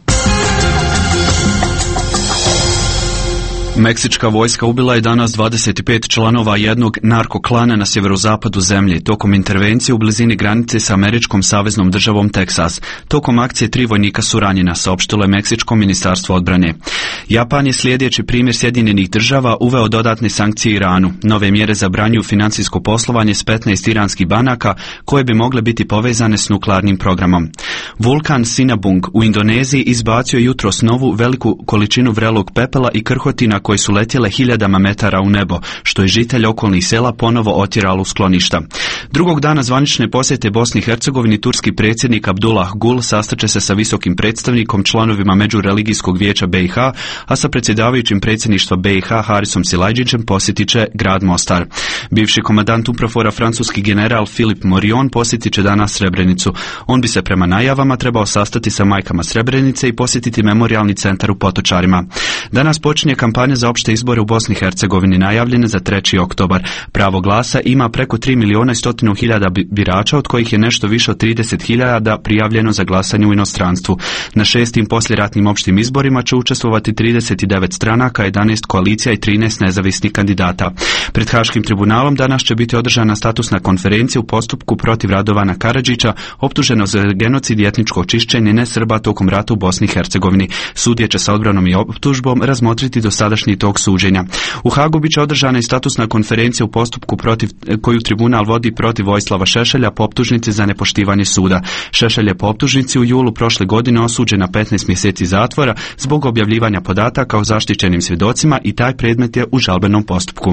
Meksička vojska ubila je danas dvadeset pet članova jednog narkoklana na sjeverozapadu zemlje tokom intervencije u blizini granice sa američkom saveznom državom Teksas. Tokom akcije tri vojnika su ranjena, saopštilo je Meksičko ministarstvo odbrane. Japan je slijedeći primjer Sjedinjenih država uveo dodatne sankcije Iranu. Nove mjere zabranjuju financijsko poslovanje s petnaest iranskih banaka koje bi mogle biti povezane s nuklearnim programom. Vulkan Sinabung u Indoneziji izbacio jutros novu veliku količinu vrelog pepela i krhotina koje su letjele hiljadama metara u nebo, što je žitelj okolnih sela ponovo otjeralo u skloništa. Drugog dana zvanične posjete Bosni i Hercegovini turski predsjednik Abdullah Gul sastaće se sa visokim predstavnikom, članovima Međureligijskog vijeća B i H, a sa predsjedavajućim predsjedništva B i H Harisom Silajđićem posjetit će grad Mostar. Bivši komandant Uprafora francuski general Filip Morion posjetit će danas Srebrenicu. On bi se prema najavama trebao sastati sa majkama Srebrenice i posjetiti memorijalni centar u Potočarima. Danas počinje kampanja za opšte izbore u Bosni i Hercegovini, najavljene za treći oktobar. Pravo glasa ima preko tri milijuna i stotinu hiljada birača, od kojih je nešto više od trideset hiljada prijavljeno za glasanje u inostranstvu. Na šestim poslijeratnim opštim izborima će učestvovati trideset devet stranaka, jedanaest koalicija i trinaest nezavisnih kandidata. Pred Haškim tribunalom danas će biti održana statusna konferencija u postupku protiv Radovana Karadžića, optuženo za genocid i etničko čišćenje nesrba tokom rata u Bosni i Hercegovini. Sudije će sa odbranom i optužbom razmotriti dosadašnji tog suđenja. U Hagu biće održana i statusna konferencija u postupku protiv, koju tribunal vodi protiv Vojislava Šešelja po optužnici za nepoštivanje suda. Šešelj je po optužnici u julu prošle godine osuđen na petnaest mjeseci zatvora zbog objavljivanja podataka o zaštićenim svjedocima i taj predmet je u žalbenom postupku.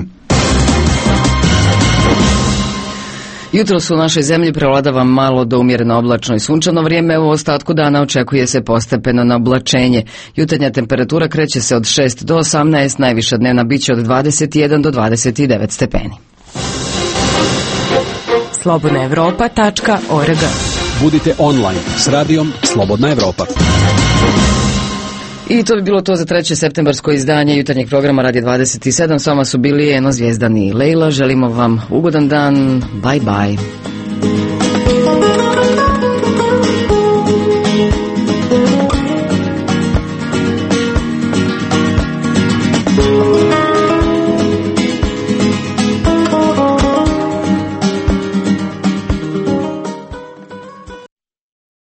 Jutros u našoj zemlji prevladava malo do umjereno oblačno i sunčano vrijeme, u ostatku dana očekuje se postepeno na oblačenje. Jutarnja temperatura kreće se od šest do osamnaest, najviša dnevna biće od dvadeset jedan do dvadeset devet stepeni. slobodna evropa tačka org. Budite online s radijom Slobodna Evropa. I to bi bilo to za treće septembarsko izdanje jutarnjeg programa Radio dvadeset sedam. S vama su bili Eno, Zvijezdan i Lejla. Želimo vam ugodan dan. Bye bye.